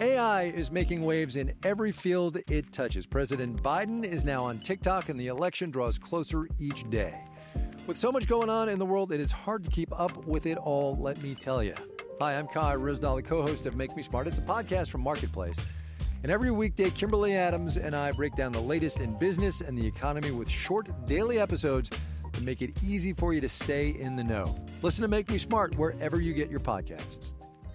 AI is making waves in every field it touches. President Biden is now on TikTok, and the election draws closer each day. With so much going on in the world, it is hard to keep up with it all, let me tell you. Hi, I'm Kai Ryssdal, the co-host of Make Me Smart. It's a podcast from Marketplace. And every weekday, Kimberly Adams and I break down the latest in business and the economy with short daily episodes to make it easy for you to stay in the know. Listen to Make Me Smart wherever you get your podcasts.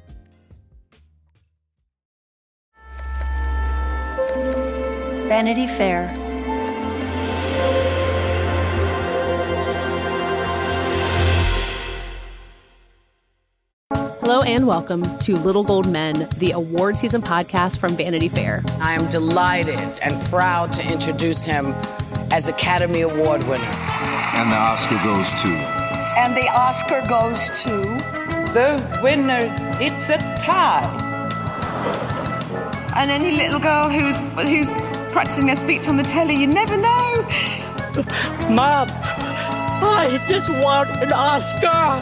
Vanity Fair. Hello and welcome to Little Gold Men, the award season podcast from Vanity Fair. I am delighted and proud to introduce him as Academy Award winner. And the Oscar goes to... And the Oscar goes to... The winner, it's a tie. And any little girl who's practicing their speech on the telly, you never know. Mom, I just want an Oscar.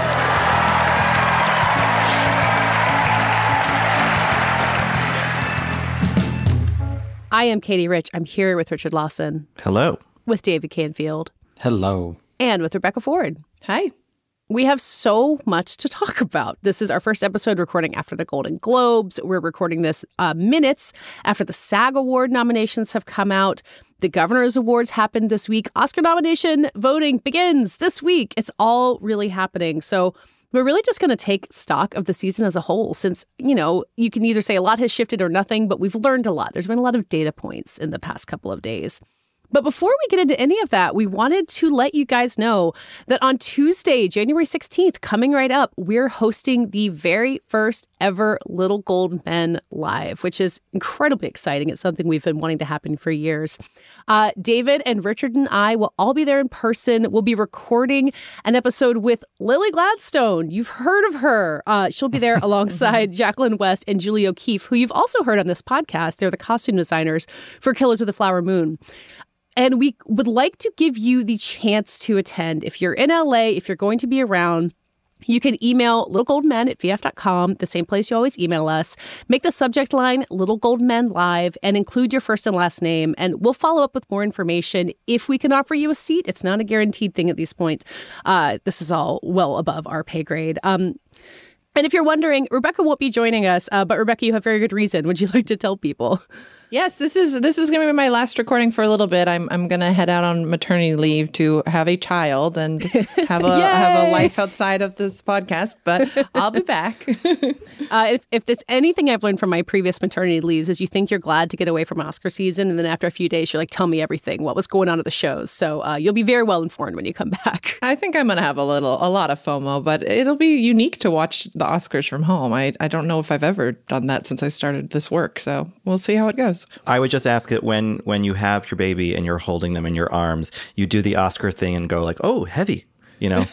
I am Katie Rich. I'm here with Richard Lawson. Hello. With David Canfield. Hello. And with Rebecca Ford. Hi. We have so much to talk about. This is our first episode recording after the Golden Globes. We're recording this minutes after the SAG Award nominations have come out. The Governor's Awards happened this week. Oscar nomination voting begins this week. It's all really happening. So we're really just going to take stock of the season as a whole since, you know, you can either say a lot has shifted or nothing, but we've learned a lot. There's been a lot of data points in the past couple of days. But before we get into any of that, we wanted to let you guys know that on Tuesday, January 16th, coming right up, we're hosting the very first ever Little Gold Men Live, which is incredibly exciting. It's something we've been wanting to happen for years. David and Richard and I will all be there in person. We'll be recording an episode with Lily Gladstone. You've heard of her. She'll be there alongside Jacqueline West and Julie O'Keefe, who you've also heard on this podcast. They're the costume designers for Killers of the Flower Moon. And we would like to give you the chance to attend. If you're in LA, if you're going to be around, you can email littlegoldmen@vf.com, the same place you always email us. Make the subject line Little Gold Men Live and include your first and last name. And we'll follow up with more information if we can offer you a seat. It's not a guaranteed thing at this point. This is all well above our pay grade. And if you're wondering, Rebecca won't be joining us, but Rebecca, you have very good reason. Would you like to tell people? Yes, this is going to be my last recording for a little bit. I'm going to head out on maternity leave to have a child and have a life outside of this podcast, but I'll be back. If there's anything I've learned from my previous maternity leaves is you think you're glad to get away from Oscar season, and then after a few days, you're like, tell me everything, what was going on at the shows. So you'll be very well informed when you come back. I think I'm going to have a lot of FOMO, but it'll be unique to watch the Oscars from home. I don't know if I've ever done that since I started this work, so we'll see how it goes. I would just ask that when you have your baby and you're holding them in your arms, you do the Oscar thing and go like, oh, heavy, you know?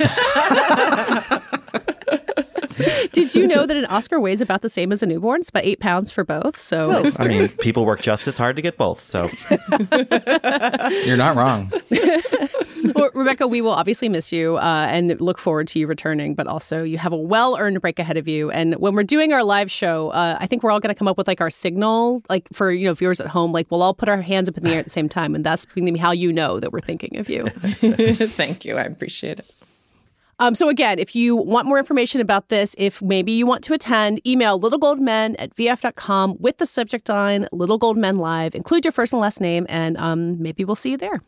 Did you know that an Oscar weighs about the same as a newborn? It's about 8 pounds for both. So well, I mean, people work just as hard to get both. So you're not wrong. Well, Rebecca, we will obviously miss you and look forward to you returning. But also, you have a well-earned break ahead of you. And when we're doing our live show, I think we're all going to come up with like our signal, like for viewers at home. Like we'll all put our hands up in the air at the same time, and that's how you know that we're thinking of you. Thank you. I appreciate it. So again, if you want more information about this, if maybe you want to attend, email littlegoldmen@vf.com with the subject line Little Gold Men Live. Include your first and last name, and maybe we'll see you there.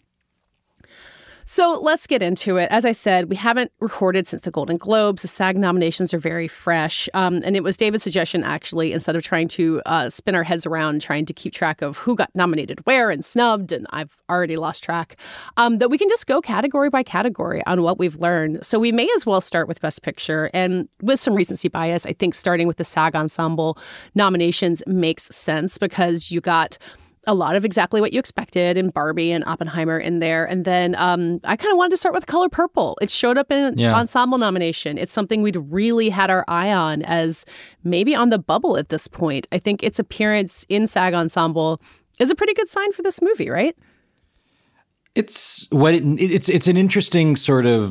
So let's get into it. As I said, we haven't recorded since the Golden Globes. The SAG nominations are very fresh. And it was David's suggestion, actually, instead of trying to spin our heads around, trying to keep track of who got nominated where and snubbed, and I've already lost track, that we can just go category by category on what we've learned. So we may as well start with Best Picture. And with some recency bias, I think starting with the SAG Ensemble nominations makes sense because you got a lot of exactly what you expected in Barbie and Oppenheimer in there. And then I kind of wanted to start with Color Purple. It showed up in Ensemble nomination. It's something we'd really had our eye on as maybe on the bubble at this point. I think its appearance in SAG Ensemble is a pretty good sign for this movie, right? It's an interesting sort of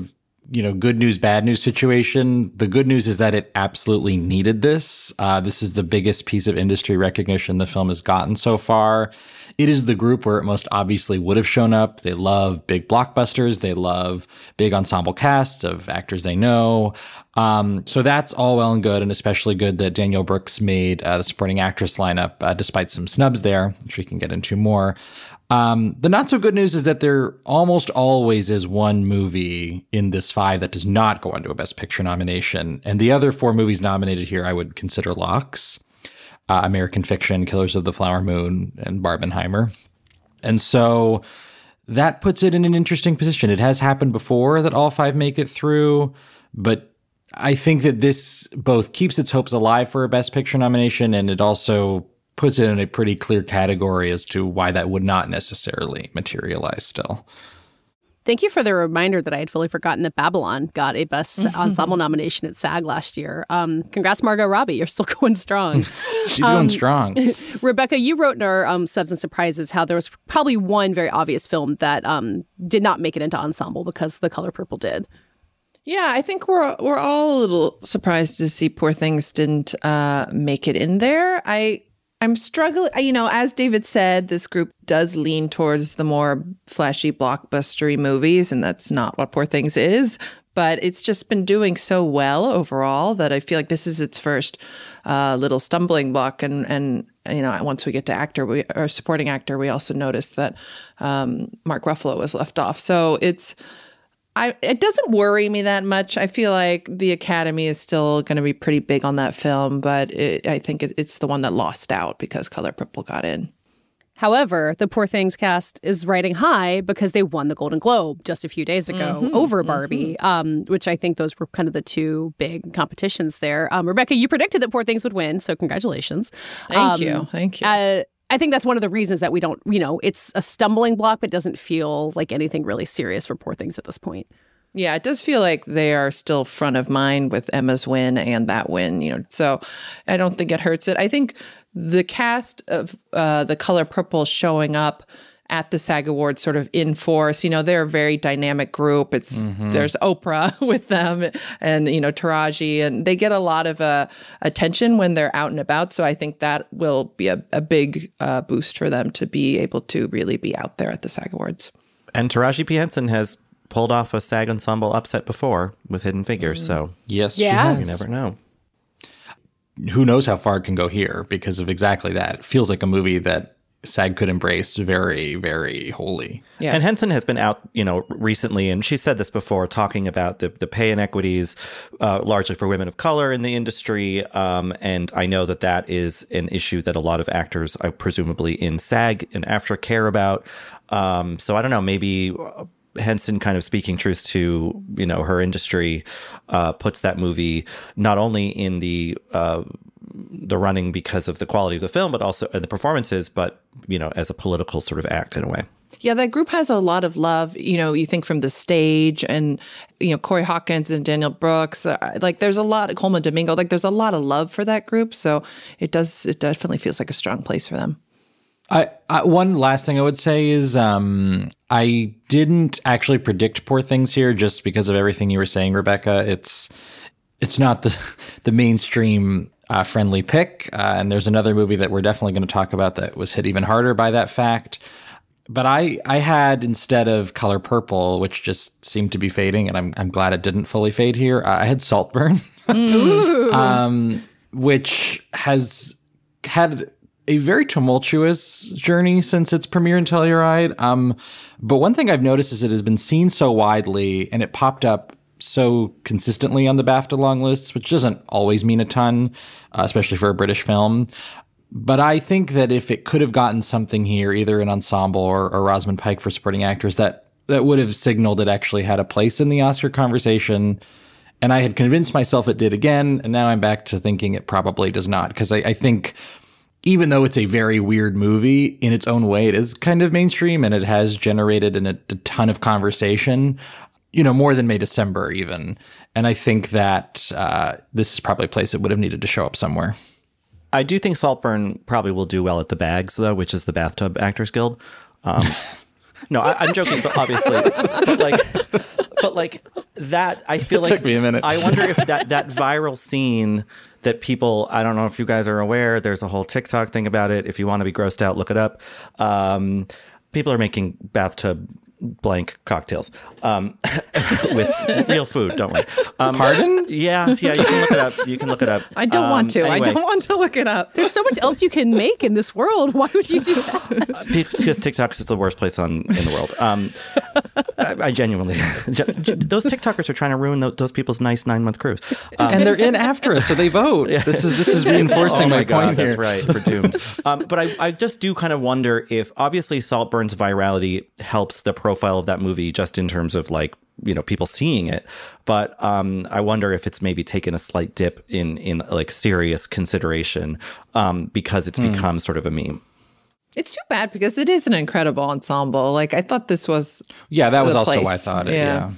good news, bad news situation. The good news is that it absolutely needed this. This is the biggest piece of industry recognition the film has gotten so far. It is the group where it most obviously would have shown up. They love big blockbusters. They love big ensemble casts of actors they know. So that's all well and good, and especially good that Danielle Brooks made the supporting actress lineup, despite some snubs there, which we can get into more. The not so good news is that there almost always is one movie in this 5 that does not go into a Best Picture nomination. And the other 4 movies nominated here I would consider locks. American Fiction, Killers of the Flower Moon, and Barbenheimer. And so that puts it in an interesting position. It has happened before that all 5 make it through, but I think that this both keeps its hopes alive for a Best Picture nomination, and it also puts it in a pretty clear category as to why that would not necessarily materialize still. Thank you for the reminder that I had fully forgotten that Babylon got a Best Ensemble nomination at SAG last year. Congrats, Margot Robbie. You're still going strong. She's going strong. Rebecca, you wrote in our Subs and Surprises how there was probably one very obvious film that did not make it into Ensemble because The Color Purple did. Yeah, I think we're all a little surprised to see Poor Things didn't make it in there. I'm struggling. As David said, this group does lean towards the more flashy, blockbustery movies, and that's not what Poor Things is. But it's just been doing so well overall that I feel like this is its first little stumbling block. And once we get to supporting actor, we also noticed that Mark Ruffalo was left off. So it doesn't worry me that much. I feel like the Academy is still going to be pretty big on that film, but I think it's the one that lost out because Color Purple got in. However, the Poor Things cast is riding high because they won the Golden Globe just a few days ago over Barbie, which I think those were kind of the 2 big competitions there. Rebecca, you predicted that Poor Things would win, so congratulations. Thank you. I think that's one of the reasons that we don't, it's a stumbling block, but doesn't feel like anything really serious for Poor Things at this point. Yeah, it does feel like they are still front of mind with Emma's win and that win, so I don't think it hurts it. I think the cast of The Color Purple showing up at the SAG Awards sort of in force. They're a very dynamic group. There's Oprah with them and, Taraji, and they get a lot of attention when they're out and about. So I think that will be a big boost for them to be able to really be out there at the SAG Awards. And Taraji P. Henson has pulled off a SAG Ensemble upset before with Hidden Figures. So yes, she has. You never know. Who knows how far it can go here because of exactly that. It feels like a movie that SAG could embrace very, very wholly. Yeah. And Henson has been out, recently, and she said this before, talking about the pay inequities, largely for women of color in the industry. And I know that is an issue that a lot of actors, presumably in SAG and AFTRA, care about. So I don't know, maybe Henson kind of speaking truth to, her industry, puts that movie not only in the running because of the quality of the film, but also the performances, but, as a political sort of act in a way. Yeah, that group has a lot of love, you think from the stage and, Corey Hawkins and Danielle Brooks, there's a lot, Coleman Domingo, there's a lot of love for that group. So it definitely feels like a strong place for them. One last thing I would say is I didn't actually predict Poor Things here just because of everything you were saying, Rebecca. It's not the mainstream friendly pick. And there's another movie that we're definitely going to talk about that was hit even harder by that fact. But I had, instead of Color Purple, which just seemed to be fading, and I'm glad it didn't fully fade here, I had Saltburn, which has had a very tumultuous journey since its premiere in Telluride. But one thing I've noticed is it has been seen so widely, and it popped up so consistently on the BAFTA long lists, which doesn't always mean a ton, especially for a British film. But I think that if it could have gotten something here, either an ensemble or Rosamund Pike for supporting actors, that would have signaled it actually had a place in the Oscar conversation. And I had convinced myself it did again, and now I'm back to thinking it probably does not. Because I think even though it's a very weird movie, in its own way, it is kind of mainstream, and it has generated a ton of conversation, more than May December even. And I think that this is probably a place that would have needed to show up somewhere. I do think Saltburn probably will do well at the Bags, though, which is the Bathtub Actors Guild. No, I'm joking, but obviously, but But like that, I feel like took me a minute. I wonder if that viral scene that people, I don't know if you guys are aware, there's a whole TikTok thing about it. If you want to be grossed out, look it up. People are making bathtub blank cocktails with real food. Don't worry. Pardon? Yeah. You can look it up. I don't want to. Anyway. I don't want to look it up. There's so much else you can make in this world. Why would you do that? Because TikTok is the worst place in the world. I genuinely, those TikTokers are trying to ruin those people's nice 9-month cruise. And they're in after us, so they vote. This is reinforcing my God, point here. that's right. We're doomed. But I just do kind of wonder if, obviously, Saltburn's virality helps the profile of that movie just in terms of like, people seeing it. But I wonder if it's maybe taken a slight dip in like serious consideration because it's become sort of a meme. It's too bad because it is an incredible ensemble. Like, I thought this was that was the also place. why I thought it. Yeah.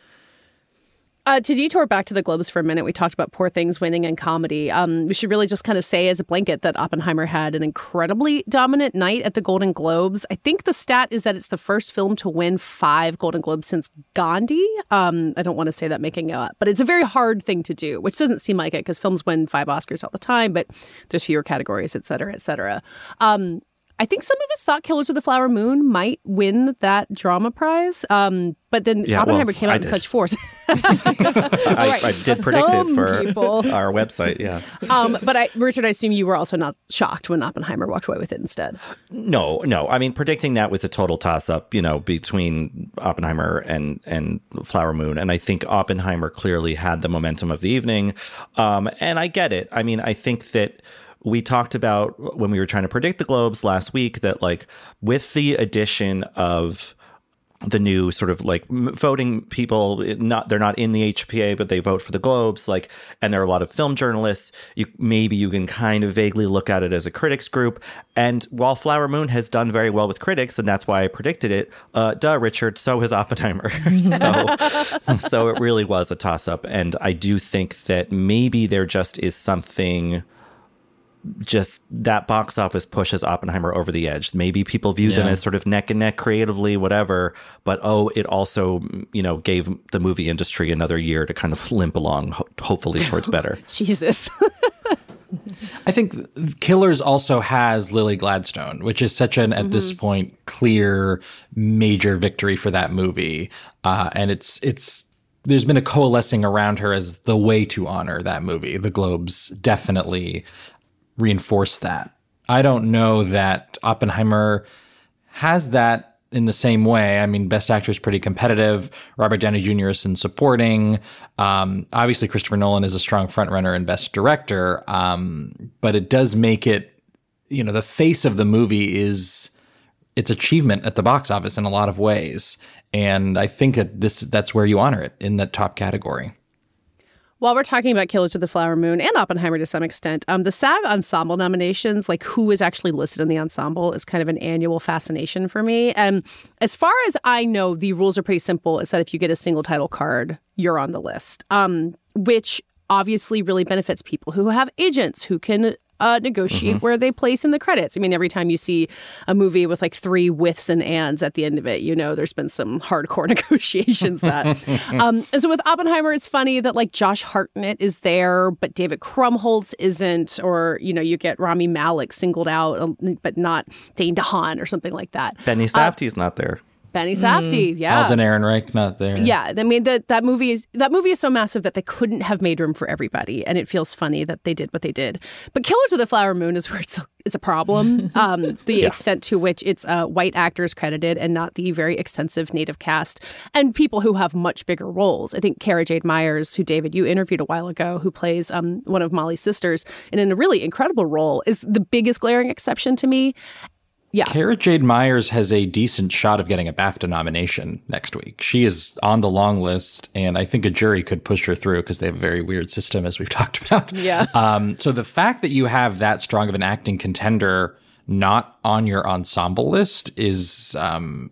To detour back to the Globes for a minute, we talked about Poor Things winning in comedy. We should really just kind of say as a blanket that Oppenheimer had an incredibly dominant night at the Golden Globes. I think the stat is that it's the first film to win 5 Golden Globes since Gandhi. I don't want to say that making it up, but it's a very hard thing to do, which doesn't seem like it because films win 5 Oscars all the time, but there's fewer categories, et cetera, et cetera. I think some of us thought Killers of the Flower Moon might win that drama prize, but then Oppenheimer came out in such force. I did predict it for people. Our website, yeah. But Richard, I assume you were also not shocked when Oppenheimer walked away with it instead. No. I mean, predicting that was a total toss-up, between Oppenheimer and Flower Moon. And I think Oppenheimer clearly had the momentum of the evening. And I get it. I mean, I think that we talked about when we were trying to predict the Globes last week that like with the addition of the new sort of like voting people, they're not in the HPA, but they vote for the Globes, like, and there are a lot of film journalists. You can kind of vaguely look at it as a critics group. And while Flower Moon has done very well with critics, and that's why I predicted it, Richard, so has Oppenheimer. So it really was a toss up. And I do think that maybe there just is something. Just that box office pushes Oppenheimer over the edge. Maybe people view them as sort of neck and neck creatively, whatever. But it also, gave the movie industry another year to kind of limp along, hopefully towards better. Jesus. I think Killers also has Lily Gladstone, which is such an, at this point, clear major victory for that movie. And it's there's been a coalescing around her as the way to honor that movie. The Globes definitely reinforce that. I don't know that Oppenheimer has that in the same way. I mean, Best Actor is pretty competitive. Robert Downey Jr. is in supporting. Obviously, Christopher Nolan is a strong frontrunner in Best Director. But it does make it, the face of the movie is its achievement at the box office in a lot of ways. And I think that that's where you honor it, in that top category. While we're talking about Killers of the Flower Moon and Oppenheimer to some extent, the SAG Ensemble nominations, like who is actually listed in the ensemble, is kind of an annual fascination for me. And as far as I know, the rules are pretty simple. It's that if you get a single title card, you're on the list, which obviously really benefits people who have agents who can negotiate where they place in the credits. I mean, every time you see a movie with like 3 withs and ands at the end of it, there's been some hardcore negotiations that. And so with Oppenheimer, it's funny that like Josh Hartnett is there, but David Krumholtz isn't, or, you get Rami Malek singled out, but not Dane DeHaan or something like that. Benny Safdie's not there. Benny Safdie, yeah. Alden Ehrenreich not there. Yeah, I mean that movie is so massive that they couldn't have made room for everybody, and it feels funny that they did what they did. But Killers of the Flower Moon is where it's a problem. The extent to which it's white actors credited and not the very extensive native cast and people who have much bigger roles. I think Cara Jade Myers, who David you interviewed a while ago, who plays one of Molly's sisters and in a really incredible role, is the biggest glaring exception to me. Yeah. Cara Jade Myers has a decent shot of getting a BAFTA nomination next week. She is on the long list, and I think a jury could push her through because they have a very weird system, as we've talked about. Yeah. So the fact that you have that strong of an acting contender not on your ensemble list is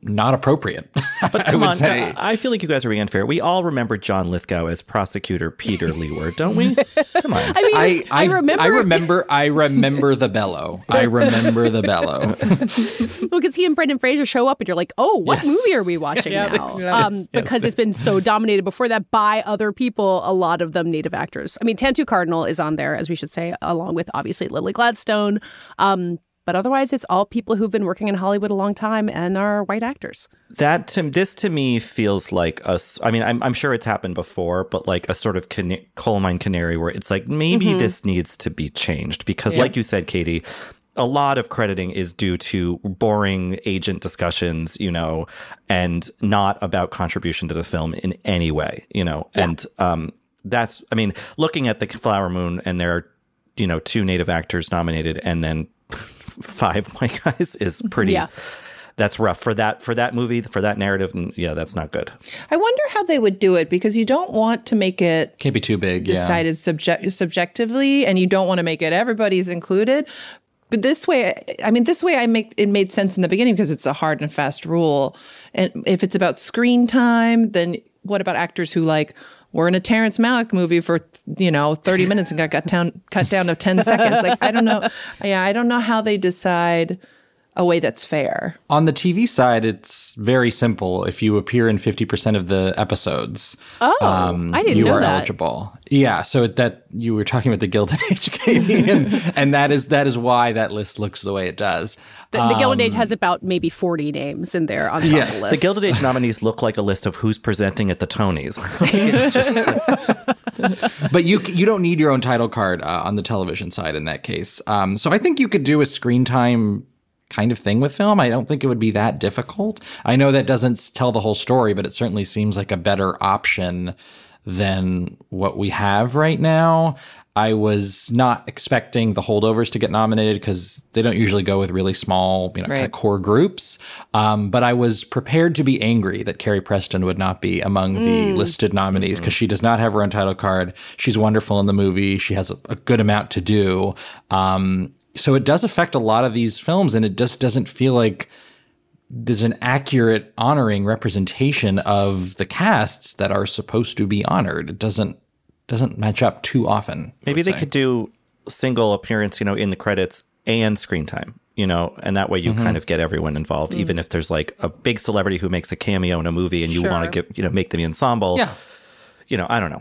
not appropriate. But come on, I feel like you guys are being unfair. We all remember John Lithgow as prosecutor Peter Leeward, don't we? Come on. I mean, I remember. I remember the bellow. I remember the bellow. Well, because he and Brendan Fraser show up, and you're like, oh, what movie are we watching now? Because it's been so dominated before that by other people, a lot of them native actors. I mean, Tantu Cardinal is on there, as we should say, along with obviously Lily Gladstone. But otherwise, it's all people who've been working in Hollywood a long time and are white actors. This to me feels like I mean, I'm sure it's happened before, but like a sort of coal mine canary where it's like, maybe this needs to be changed. Because like you said, Katie, a lot of crediting is due to boring agent discussions, you know, and not about contribution to the film in any way, you know. Yeah. And that's, I mean, looking at the Flower Moon and there are, you know, 2 native actors nominated and then 5 white guys is pretty that's rough for that movie, for that narrative. And that's not good. I wonder how they would do it, because you don't want to make it can't be too big, decided subjectively, and you don't want to make it everybody's included. But this way it made sense in the beginning because it's a hard and fast rule. And if it's about screen time, then what about actors who were in a Terrence Malick movie for 30 minutes and got cut down to 10 seconds? Like, I don't know. Yeah, I don't know how they decide a way that's fair. On the TV side, it's very simple. If you appear in 50% of the episodes, I didn't you know are that. eligible. Yeah, so that you were talking about the Gilded Age, Katie, and that is why that list looks the way it does. The Gilded Age has about maybe 40 names in their ensemble list. The Gilded Age nominees look like a list of who's presenting at the Tonys. But you don't need your own title card on the television side in that case. So I think you could do a screen time kind of thing with film. I don't think it would be that difficult. I know that doesn't tell the whole story, but it certainly seems like a better option than what we have right now. I was not expecting The Holdovers to get nominated because they don't usually go with really small, kind of core groups. But I was prepared to be angry that Carrie Preston would not be among the listed nominees because she does not have her own title card. She's wonderful in the movie. She has a good amount to do. So it does affect a lot of these films, and it just doesn't feel like there's an accurate honoring representation of the casts that are supposed to be honored. It doesn't match up too often. Maybe they could do single appearance, in the credits and screen time, and that way you kind of get everyone involved, even if there's like a big celebrity who makes a cameo in a movie and you want to get, make them the ensemble. Yeah. I don't know.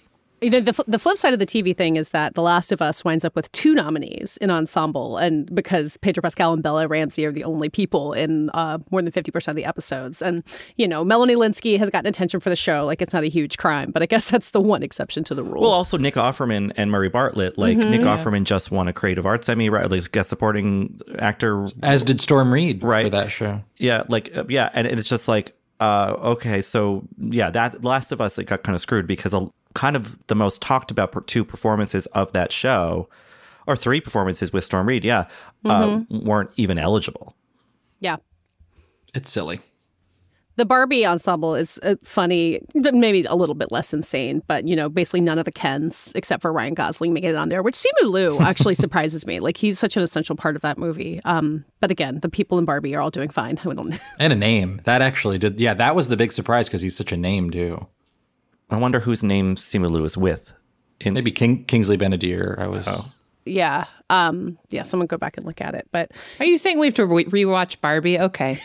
The flip side of the TV thing is that The Last of Us winds up with 2 nominees in ensemble, and because Pedro Pascal and Bella Ramsey are the only people in more than 50% of the episodes. And, Melanie Lynskey has gotten attention for the show. Like, it's not a huge crime, but I guess that's the one exception to the rule. Well, also Nick Offerman and Murray Bartlett. Like, Nick Offerman just won a Creative Arts Emmy, right? Like, guest supporting actor. As did Storm Reed for that show. Yeah, and it's just like, okay, so, that Last of Us, it got kind of screwed because kind of the most talked about 2 performances of that show, or 3 performances with Storm Reed, weren't even eligible. Yeah. It's silly. The Barbie ensemble is funny, maybe a little bit less insane, but, basically none of the Kens, except for Ryan Gosling, making it on there, which Simu Liu actually surprises me. Like, he's such an essential part of that movie. But again, the people in Barbie are all doing fine. And a name. That actually did. Yeah, that was the big surprise because he's such a name, too. I wonder whose name Simu Liu is with. Maybe Kingsley Ben-Adir. Yeah. Someone go back and look at it. But are you saying we have to rewatch Barbie? Okay.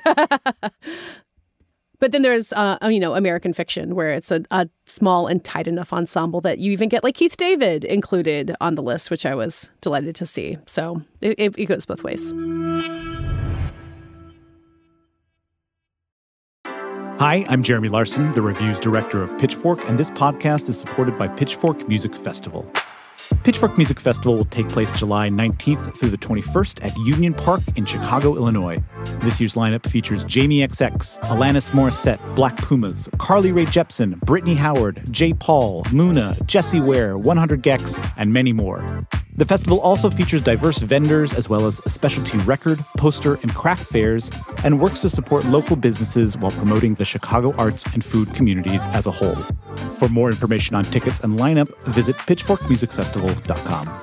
But then there's, American Fiction, where it's a small and tight enough ensemble that you even get like Keith David included on the list, which I was delighted to see. So it goes both ways. Hi, I'm Jeremy Larson, the reviews director of Pitchfork, and this podcast is supported by Pitchfork Music Festival. Pitchfork Music Festival will take place July 19th through the 21st at Union Park in Chicago, Illinois. This year's lineup features Jamie XX, Alanis Morissette, Black Pumas, Carly Rae Jepsen, Brittany Howard, J. Paul, Muna, Jessie Ware, 100 Gex, and many more. The festival also features diverse vendors as well as specialty record, poster, and craft fairs, and works to support local businesses while promoting the Chicago arts and food communities as a whole. For more information on tickets and lineup, visit pitchforkmusicfestival.com.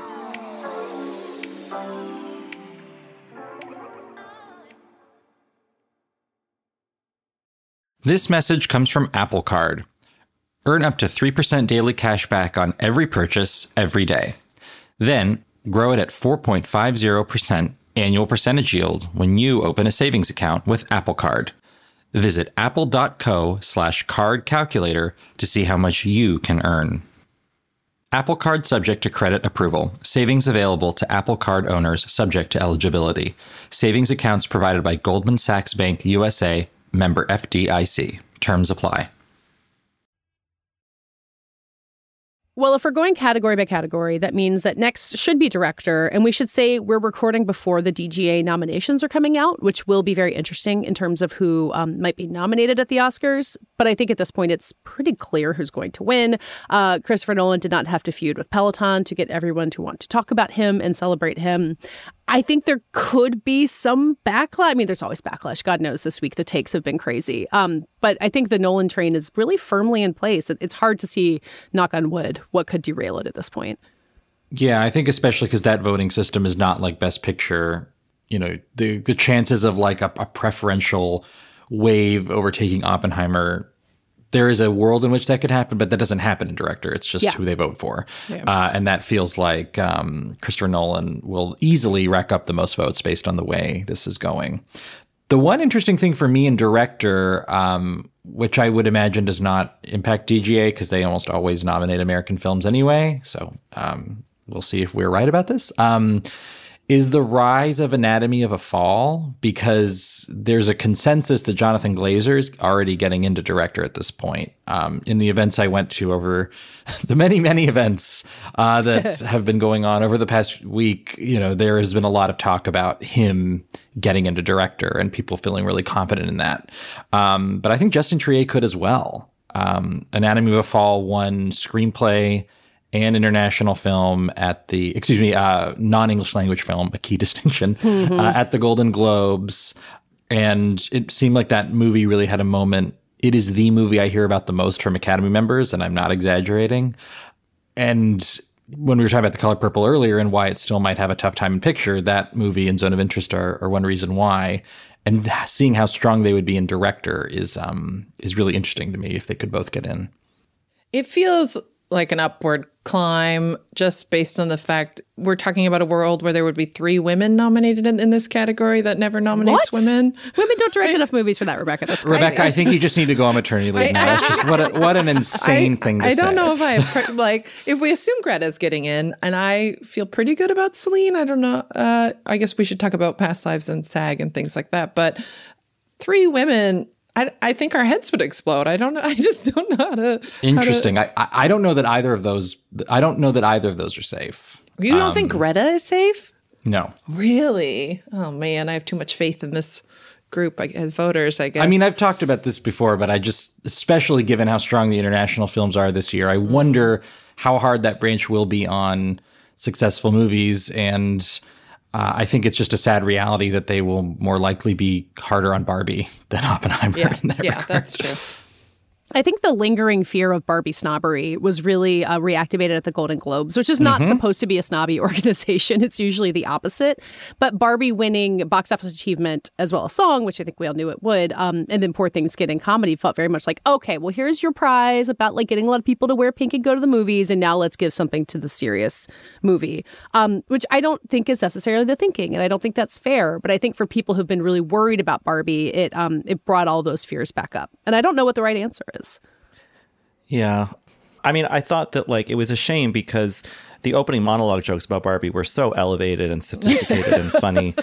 This message comes from Apple Card. Earn up to 3% daily cash back on every purchase every day. Then grow it at 4.50% annual percentage yield when you open a savings account with Apple Card. Visit apple.co/card calculator to see how much you can earn. Apple Card subject to credit approval. Savings available to Apple Card owners subject to eligibility. Savings accounts provided by Goldman Sachs Bank USA, member FDIC. Terms apply. Well, if we're going category by category, that means that next should be director. And we should say we're recording before the DGA nominations are coming out, which will be very interesting in terms of who might be nominated at the Oscars. But I think at this point, it's pretty clear who's going to win. Christopher Nolan did not have to feud with Peloton to get everyone to want to talk about him and celebrate him. I think there could be some backlash. I mean, there's always backlash. God knows this week the takes have been crazy. But I think the Nolan train is really firmly in place. It's hard to see, knock on wood, what could derail it at this point. Yeah, I think especially because that voting system is not like Best Picture. You know, the chances of like a preferential wave overtaking Oppenheimer, there is a world in which that could happen, but that doesn't happen in director. It's just who they vote for. Yeah. And that feels like Christopher Nolan will easily rack up the most votes based on the way this is going. The one interesting thing for me in director, which I would imagine does not impact DGA because they almost always nominate American films anyway. So we'll see if we're right about this. Is the rise of Anatomy of a Fall, because there's a consensus that Jonathan Glazer is already getting into director at this point. In the events I went to over the many, many events that have been going on over the past week, you know, there has been a lot of talk about him getting into director and people feeling really confident in that. But I think Justin Triet could as well. Anatomy of a Fall won screenplay and international film at the, non-English language film, a key distinction, at the Golden Globes. And it seemed like that movie really had a moment. It is the movie I hear about the most from Academy members, and I'm not exaggerating. And when we were talking about The Color Purple earlier and why it still might have a tough time in picture, that movie and Zone of Interest are one reason why. And seeing how strong they would be in director is really interesting to me if they could both get in. It feels like an upward climb just based on the fact we're talking about a world where there would be 3 women nominated in this category that never nominates women. Women don't direct enough movies for that, Rebecca. That's crazy. Rebecca, I think you just need to go on maternity leave now. That's just what an insane thing to say. I don't know if if we assume Greta's getting in, and I feel pretty good about Celine, I don't know. I guess we should talk about Past Lives and SAG and things like that. But 3 women, I think our heads would explode. I don't know. I just don't know how to. Interesting. I don't know that either of those. I don't know that either of those are safe. You don't think Greta is safe? No. Really? Oh man, I have too much faith in this group as voters, I guess. I mean, I've talked about this before, but I just, especially given how strong the international films are this year, I wonder how hard that branch will be on successful movies. And I think it's just a sad reality that they will more likely be harder on Barbie than Oppenheimer. Yeah, that's true. I think the lingering fear of Barbie snobbery was really reactivated at the Golden Globes, which is not supposed to be a snobby organization. It's usually the opposite. But Barbie winning box office achievement as well as song, which I think we all knew it would, and then Poor Things getting comedy felt very much like, okay, well, here's your prize about like getting a lot of people to wear pink and go to the movies, and now let's give something to the serious movie, which I don't think is necessarily the thinking, and I don't think that's fair. But I think for people who've been really worried about Barbie, it brought all those fears back up. And I don't know what the right answer is. Yeah. I mean, I thought that like it was a shame because the opening monologue jokes about Barbie were so elevated and sophisticated and funny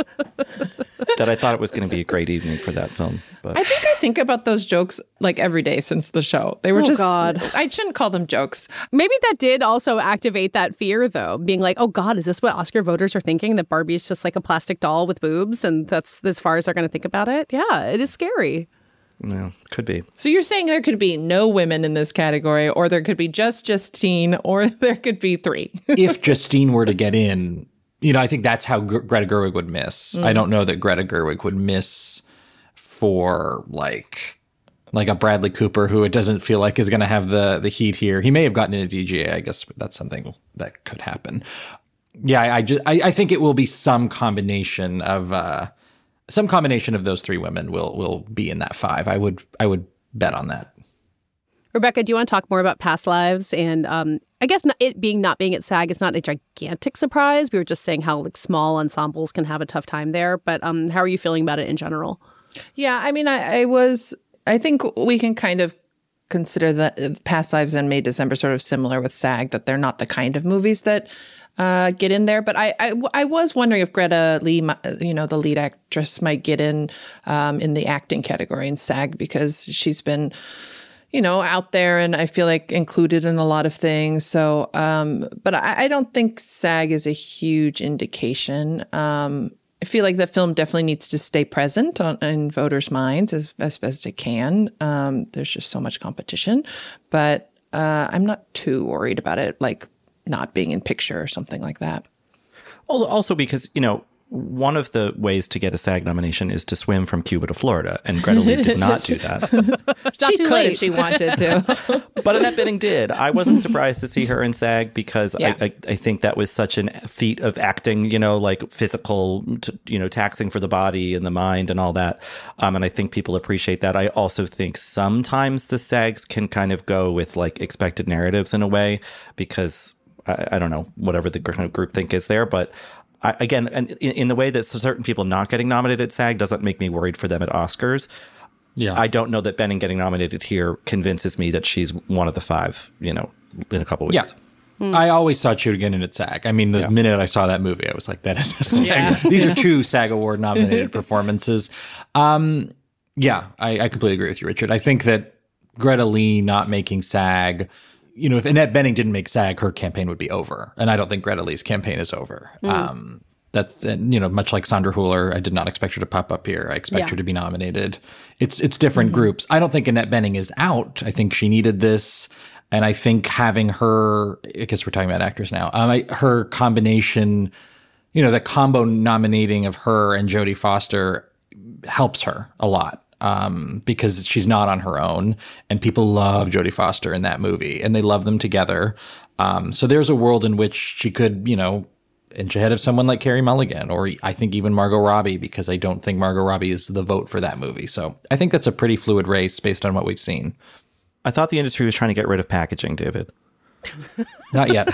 that I thought it was going to be a great evening for that film. But I think about those jokes like every day since the show. They were God. I shouldn't call them jokes. Maybe that did also activate that fear, though, being like, oh, God, is this what Oscar voters are thinking? That Barbie is just like a plastic doll with boobs and that's as far as they're going to think about it? Yeah, it is scary. No, could be. So you're saying there could be no women in this category, or there could be just Justine, or there could be 3. If Justine were to get in, you know, I think that's how Greta Gerwig would miss. I don't know that Greta Gerwig would miss for like a Bradley Cooper, who it doesn't feel like is going to have the heat here. He may have gotten into DGA. I guess that's something that could happen. Yeah, I think it will be some combination of some combination of those three women will be in that 5. I would bet on that. Rebecca, do you want to talk more about Past Lives? And I guess not being at SAG is not a gigantic surprise. We were just saying how small ensembles can have a tough time there. But how are you feeling about it in general? Yeah, I mean, I think we can kind of consider the Past Lives and May December sort of similar with SAG, that they're not the kind of movies that get in there. But I was wondering if Greta Lee, the lead actress, might get in the acting category in SAG, because she's been, out there and I feel like included in a lot of things. So, but I don't think SAG is a huge indication. I feel like the film definitely needs to stay present in voters' minds as best it can. There's just so much competition, but I'm not too worried about it, like not being in picture or something like that. Also because, one of the ways to get a SAG nomination is to swim from Cuba to Florida, and Greta Lee did not do that. She could if she wanted to. But Annette Bening did. I wasn't surprised to see her in SAG, because I think that was such a feat of acting, like physical, taxing for the body and the mind and all that. And I think people appreciate that. I also think sometimes the SAGs can kind of go with like expected narratives in a way, because I don't know, whatever the groupthink is there, but again, and in the way that certain people not getting nominated at SAG doesn't make me worried for them at Oscars. Yeah, I don't know that Bening getting nominated here convinces me that she's one of the 5, in a couple weeks. Yeah. I always thought she would get in at SAG. I mean, the minute I saw that movie, I was like, that is a SAG. Yeah. These are 2 SAG Award nominated performances. I completely agree with you, Richard. I think that Greta Lee not making SAG, if Annette Bening didn't make SAG, her campaign would be over. And I don't think Greta Lee's campaign is over. That's, much like Sandra Hüller, I did not expect her to pop up here. I expect her to be nominated. It's different groups. I don't think Annette Bening is out. I think she needed this. And I think having her, I guess we're talking about actors now, her combination, the combo nominating of her and Jodie Foster helps her a lot. Because she's not on her own, and people love Jodie Foster in that movie, and they love them together. So there's a world in which she could, inch ahead of someone like Carey Mulligan, or I think even Margot Robbie, because I don't think Margot Robbie is the vote for that movie. So I think that's a pretty fluid race based on what we've seen. I thought the industry was trying to get rid of packaging, David. Not yet.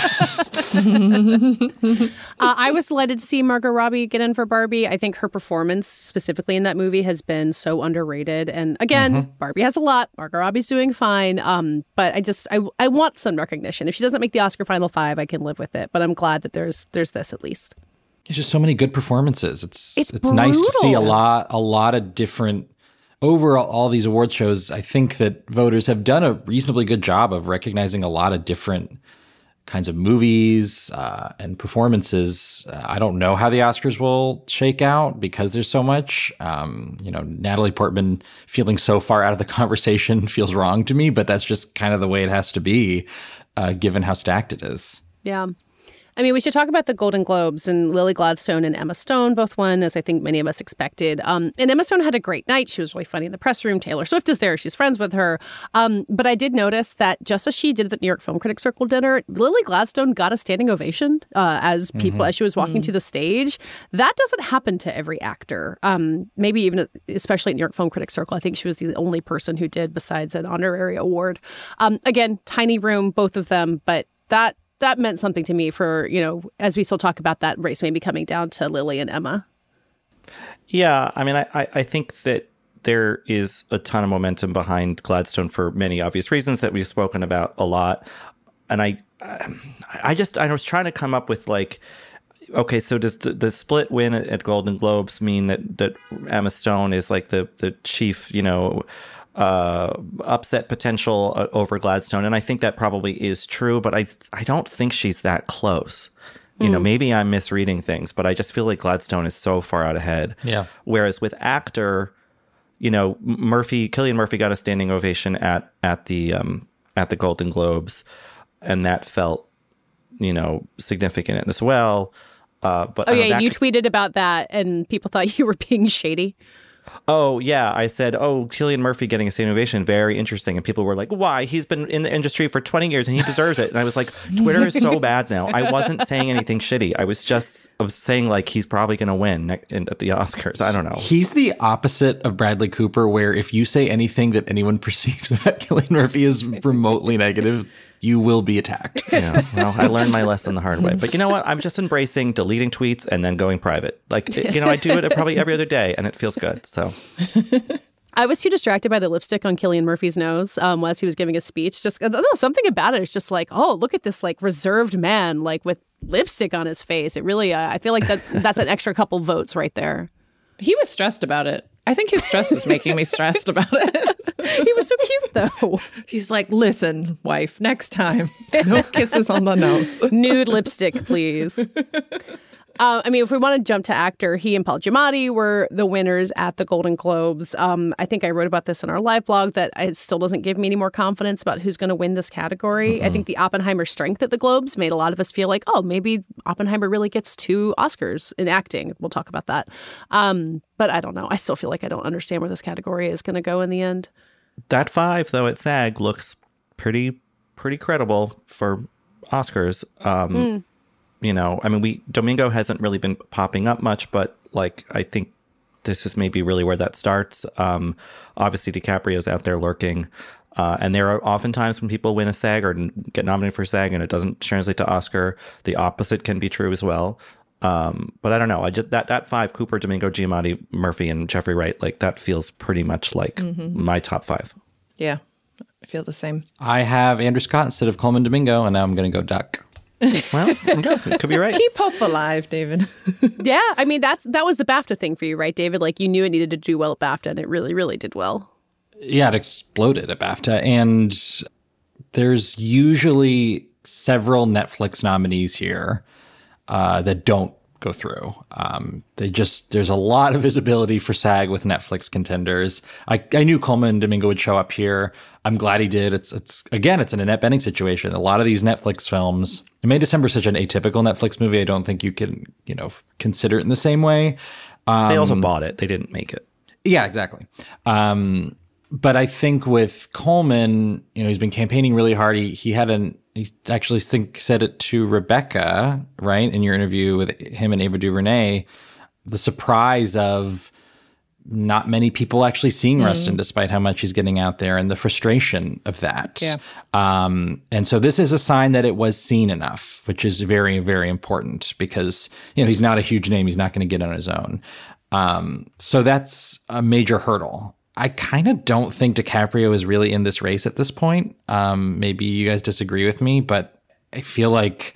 I was delighted to see Margot Robbie get in for Barbie. I think her performance specifically in that movie has been so underrated. And again, Barbie has a lot. Margot Robbie's doing fine. But I want some recognition. If she doesn't make the Oscar final 5, I can live with it. But I'm glad that there's this at least. There's just so many good performances. It's nice to see a lot of different. Overall, all these award shows, I think that voters have done a reasonably good job of recognizing a lot of different kinds of movies and performances. I don't know how the Oscars will shake out because there's so much. Natalie Portman feeling so far out of the conversation feels wrong to me, but that's just kind of the way it has to be, given how stacked it is. Yeah. I mean, we should talk about the Golden Globes, and Lily Gladstone and Emma Stone both won, as I think many of us expected. And Emma Stone had a great night. She was really funny in the press room. Taylor Swift is there. She's friends with her. But I did notice that just as she did at the New York Film Critics Circle dinner, Lily Gladstone got a standing ovation as she was walking to the stage. That doesn't happen to every actor. Maybe even, especially at New York Film Critics Circle, I think she was the only person who did, besides an honorary award. Again, tiny room, both of them, but that meant something to me for, as we still talk about that race maybe coming down to Lily and Emma. Yeah, I mean, I think that there is a ton of momentum behind Gladstone for many obvious reasons that we've spoken about a lot. And I was trying to come up with okay, so does the split win at Golden Globes mean that Emma Stone is like the chief, upset potential over Gladstone? And I think that probably is true, but I don't think she's that close. Maybe I'm misreading things, but I just feel like Gladstone is so far out ahead. Yeah. Whereas with actor, Cillian Murphy got a standing ovation at the Golden Globes, and that felt, significant as well. But you tweeted about that, and people thought you were being shady. Oh, yeah. I said, Cillian Murphy getting a standing ovation, very interesting. And people were like, why? He's been in the industry for 20 years and he deserves it. And I was like, Twitter is so bad now. I wasn't saying anything shitty. I was saying like he's probably going to win at the Oscars. I don't know. He's the opposite of Bradley Cooper, where if you say anything that anyone perceives about Cillian Murphy is remotely negative, you will be attacked. Yeah, well, I learned my lesson the hard way. But you know what? I'm just embracing deleting tweets and then going private. Like, I do it probably every other day, and it feels good. So I was too distracted by the lipstick on Cillian Murphy's nose as he was giving a speech. Just, I don't know, something about it is just like, oh, look at this like reserved man, like with lipstick on his face. It really, I feel like that's an extra couple votes right there. He was stressed about it. I think his stress was making me stressed about it. He was so cute, though. He's like, listen, wife, next time, no kisses on the nose. Nude lipstick, please. I mean, if we want to jump to actor, he and Paul Giamatti were the winners at the Golden Globes. I think I wrote about this in our live blog that it still doesn't give me any more confidence about who's going to win this category. Mm-hmm. I think the Oppenheimer strength at the Globes made a lot of us feel like, oh, maybe Oppenheimer really gets 2 Oscars in acting. We'll talk about that. But I don't know. I still feel like I don't understand where this category is going to go in the end. That 5, though, at SAG looks pretty credible for Oscars. I mean, Domingo hasn't really been popping up much, but like, I think this is maybe really where that starts. Obviously, DiCaprio's out there lurking. And there are often times when people win a SAG or get nominated for SAG and it doesn't translate to Oscar. The opposite can be true as well. But I don't know. I just that 5, Cooper, Domingo, Giamatti, Murphy, and Jeffrey Wright, like that feels pretty much like my top 5. Yeah, I feel the same. I have Andrew Scott instead of Coleman Domingo, and now I'm going to go Duck. Well, it could be right. Keep hope alive, David. Yeah, I mean, that was the BAFTA thing for you, right, David? Like, you knew it needed to do well at BAFTA, and it really, really did well. Yeah, it exploded at BAFTA, and there's usually several Netflix nominees here that don't go through. There's a lot of visibility for SAG with Netflix contenders. I knew Coleman Domingo would show up here. I'm glad he did. It's an Annette Bening situation. A lot of these Netflix films, May December is such an atypical Netflix movie. I don't think you can, consider it in the same way. They also bought it. They didn't make it. Yeah, exactly. But I think with Coleman, he's been campaigning really hard. He actually said it to Rebecca, right, in your interview with him and Ava DuVernay, the surprise of not many people actually seeing Rustin, despite how much he's getting out there, and the frustration of that. Yeah. And so this is a sign that it was seen enough, which is very, very important because, he's not a huge name. He's not going to get on his own. So that's a major hurdle. I kind of don't think DiCaprio is really in this race at this point. Maybe you guys disagree with me, but I feel like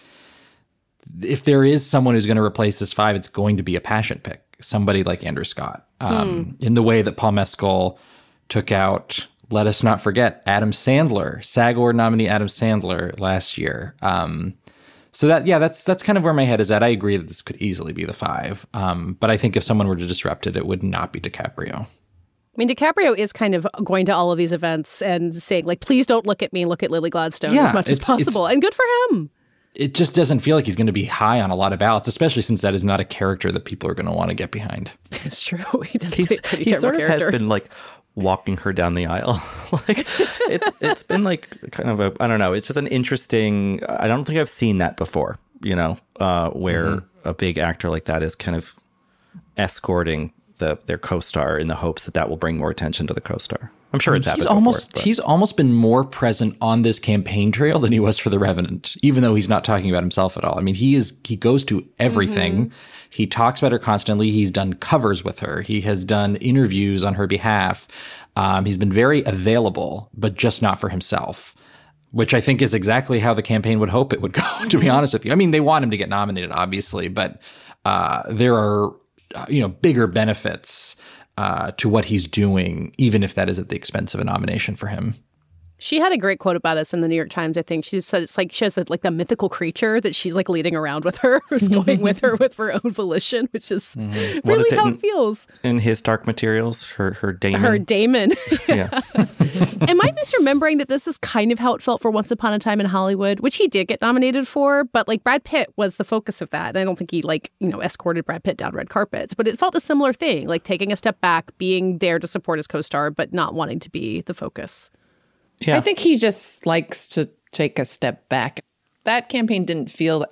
if there is someone who's going to replace this 5, it's going to be a passion pick. Somebody like Andrew Scott. In the way that Paul Mescal took out, let us not forget, Adam Sandler, SAG Award nominee Adam Sandler last year. So that's kind of where my head is at. I agree that this could easily be the 5. But I think if someone were to disrupt it, it would not be DiCaprio. I mean, DiCaprio is kind of going to all of these events and saying, like, please don't look at me, look at Lily Gladstone as much as possible. And good for him. It just doesn't feel like he's going to be high on a lot of ballots, especially since that is not a character that people are going to want to get behind. It's true. He does play a pretty he terrible sort of character. has been like walking her down the aisle. Like it's been like kind of I don't know. It's just an interesting. I don't think I've seen that before. Where a big actor like that is kind of escorting their co-star in the hopes that will bring more attention to the co-star. I'm sure it's happened before. He's almost been more present on this campaign trail than he was for The Revenant, even though he's not talking about himself at all. I mean, he goes to everything. He talks about her constantly. He's done covers with her. He has done interviews on her behalf. He's been very available, but just not for himself, which I think is exactly how the campaign would hope it would go, to be honest with you. I mean, they want him to get nominated, obviously, but there are bigger benefits to what he's doing, even if that is at the expense of a nomination for him. She had a great quote about us in the New York Times. I think she said it's like she has the mythical creature that she's like leading around with her, who's going with her own volition, which is really how it feels. In his Dark Materials, her daemon. Her daemon. Yeah. Am I misremembering that this is kind of how it felt for Once Upon a Time in Hollywood, which he did get nominated for, but like Brad Pitt was the focus of that. And I don't think he escorted Brad Pitt down red carpets, but it felt a similar thing, like taking a step back, being there to support his co-star, but not wanting to be the focus. Yeah. I think he just likes to take a step back. That campaign didn't feel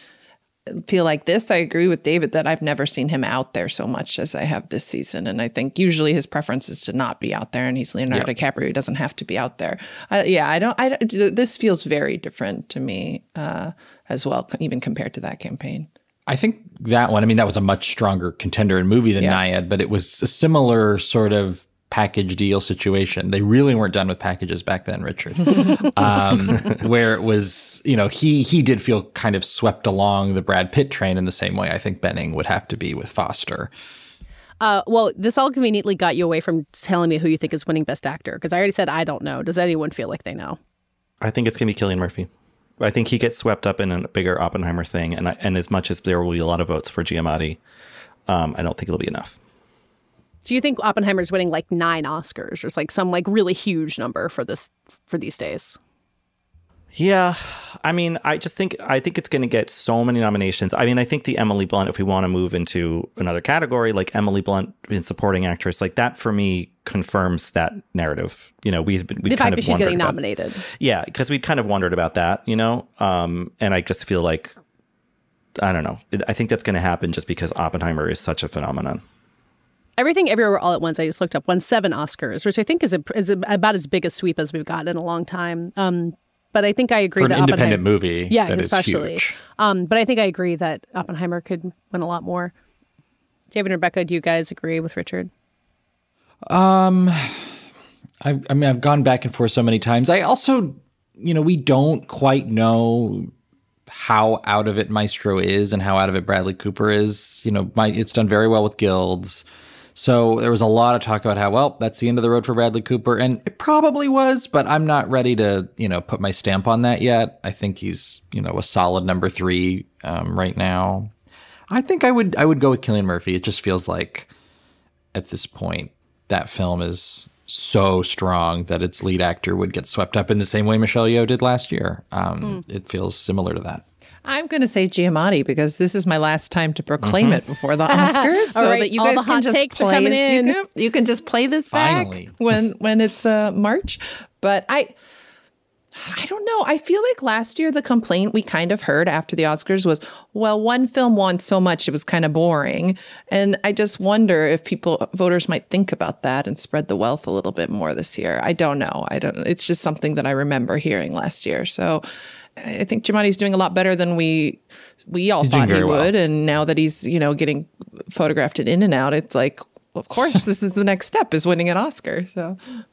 like this. I agree with David that I've never seen him out there so much as I have this season. And I think usually his preference is to not be out there. And he's Leonardo DiCaprio. He doesn't have to be out there. This feels very different to me as well, even compared to that campaign. I think that one, that was a much stronger contender in movie than Nyad, but it was a similar sort of package deal situation. They really weren't done with packages back then, Richard. Where it was, he did feel kind of swept along the Brad Pitt train in the same way I think Benning would have to be with Foster. Well, this all conveniently got you away from telling me who you think is winning Best Actor, because I already said I don't know. Does anyone feel like they know? I think it's going to be Cillian Murphy. I think he gets swept up in a bigger Oppenheimer thing, and as much as there will be a lot of votes for Giamatti, I don't think it'll be enough. So you think Oppenheimer's winning like 9 Oscars, or it's like some like really huge number for these days? Yeah, I think it's going to get so many nominations. I think the Emily Blunt, if we want to move into another category, like Emily Blunt in supporting actress, like that for me confirms that narrative. The fact that she's getting nominated. Yeah, because we kind of wondered about that, and I just feel like, I don't know. I think that's going to happen just because Oppenheimer is such a phenomenon. Everything Everywhere All at Once, I just looked up, won 7 Oscars, which I think is about as big a sweep as we've gotten in a long time. But I think I agree that an independent movie, that especially. Is huge. But I think I agree that Oppenheimer could win a lot more. David and Rebecca, do you guys agree with Richard? I've gone back and forth so many times. I also, we don't quite know how out of it Maestro is and how out of it Bradley Cooper is. It's done very well with Guilds. So there was a lot of talk about how, well, that's the end of the road for Bradley Cooper. And it probably was, but I'm not ready to, put my stamp on that yet. I think he's, a solid number 3 right now. I think I would go with Cillian Murphy. It just feels like at this point that film is so strong that its lead actor would get swept up in the same way Michelle Yeoh did last year. It feels similar to that. I'm going to say Giamatti because this is my last time to proclaim it before the Oscars, so right, that you all guys the hot can just takes play are coming in. You can just play this back when it's March. But I don't know. I feel like last year the complaint we kind of heard after the Oscars was, well, one film won so much it was kind of boring, and I just wonder if voters might think about that and spread the wealth a little bit more this year. I don't know. It's just something that I remember hearing last year. So I think Giamatti's doing a lot better than we all thought he would. And now that he's, getting photographed at In-N-Out, it's like, of course, this is the next step, is winning an Oscar. So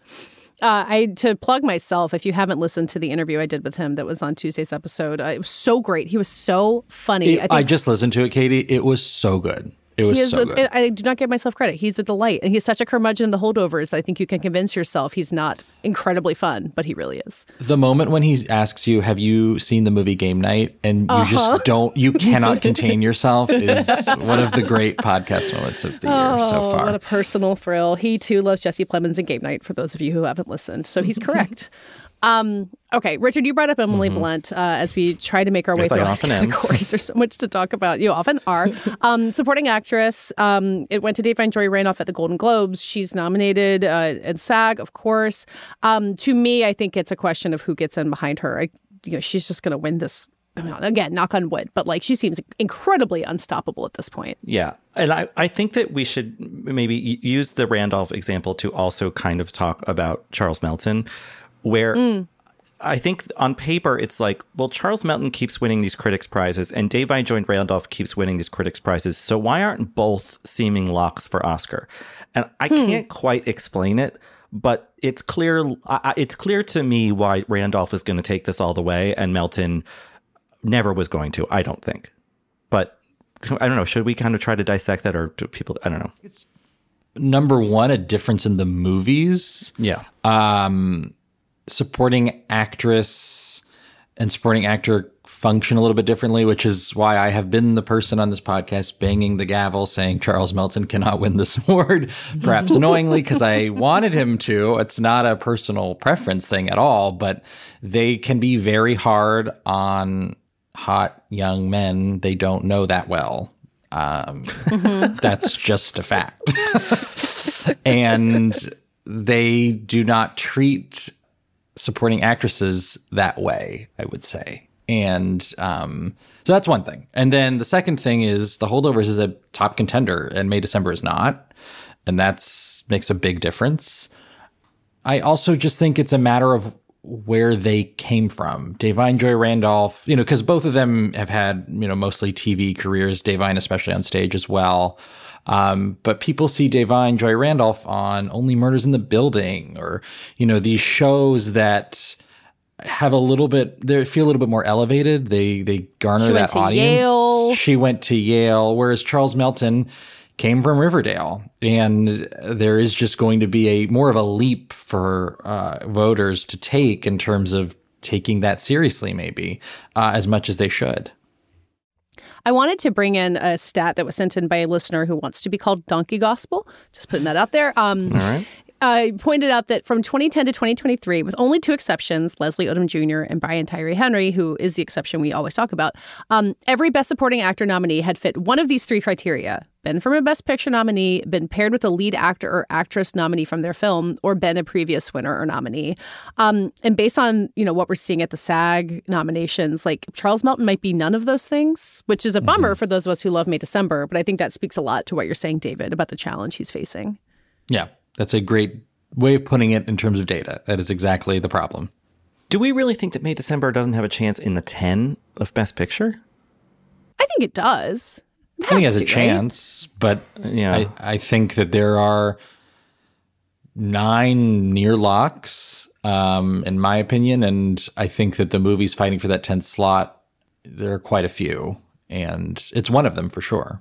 to plug myself, if you haven't listened to the interview I did with him that was on Tuesday's episode, it was so great. He was so funny. I just listened to it, Katie. It was so good. It was so good. I do not give myself credit. He's a delight. And he's such a curmudgeon in The Holdovers that I think you can convince yourself he's not incredibly fun, but he really is. The moment when he asks you, have you seen the movie Game Night? And you cannot contain yourself is one of the great podcast moments of the year so far. What a personal thrill. He too loves Jesse Plemons and Game Night, for those of you who haven't listened. So he's correct. Okay, Richard, you brought up Emily Blunt as we try to make our way through all these categories. There's so much to talk about. You often are. Supporting actress. It went to Da'Vine Joy Randolph at the Golden Globes. She's nominated and SAG, of course. To me, I think it's a question of who gets in behind her. She's just going to win this. Again, knock on wood, but she seems incredibly unstoppable at this point. Yeah. And I think that we should maybe use the Randolph example to also kind of talk about Charles Melton, where I think on paper it's like, well, Charles Melton keeps winning these critics' prizes and Da'Vine Joy Randolph keeps winning these critics' prizes. So why aren't both seeming locks for Oscar? And I can't quite explain it, but it's clear to me why Randolph is going to take this all the way and Melton never was going to, I don't think. But I don't know. Should we kind of try to dissect that, or do people? I don't know. It's number one, a difference in the movies. Yeah. supporting actress and supporting actor function a little bit differently, which is why I have been the person on this podcast banging the gavel saying Charles Melton cannot win this award, perhaps annoyingly, because I wanted him to. It's not a personal preference thing at all, but they can be very hard on hot young men they don't know that well. That's just a fact. And they do not treat supporting actresses that way, I would say. And so that's one thing. And then the second thing is The Holdovers is a top contender and May December is not. And that's makes a big difference. I also just think it's a matter of where they came from. Da'Vine Joy Randolph, because both of them have had, mostly TV careers, Da'Vine especially on stage as well. But people see Da'Vine Joy Randolph on Only Murders in the Building or, these shows that have they feel a little bit more elevated. They garner that audience. Yale. She went to Yale, whereas Charles Melton came from Riverdale. And there is just going to be more of a leap for voters to take in terms of taking that seriously, maybe, as much as they should. I wanted to bring in a stat that was sent in by a listener who wants to be called Donkey Gospel. Just putting that out there. All right. I pointed out that from 2010 to 2023, with only two exceptions, Leslie Odom Jr. and Brian Tyree Henry, who is the exception we always talk about, every Best Supporting Actor nominee had fit one of these three criteria: been from a Best Picture nominee, been paired with a lead actor or actress nominee from their film, or been a previous winner or nominee. And based on, what we're seeing at the SAG nominations, like Charles Melton might be none of those things, which is a bummer for those of us who love May December. But I think that speaks a lot to what you're saying, David, about the challenge he's facing. Yeah. That's a great way of putting it in terms of data. That is exactly the problem. Do we really think that May December doesn't have a chance in the 10 of Best Picture? I think it does. I think it has a chance, but yeah. I think that there are 9 near locks, in my opinion, and I think that the movies fighting for that 10th slot, there are quite a few, and it's one of them for sure.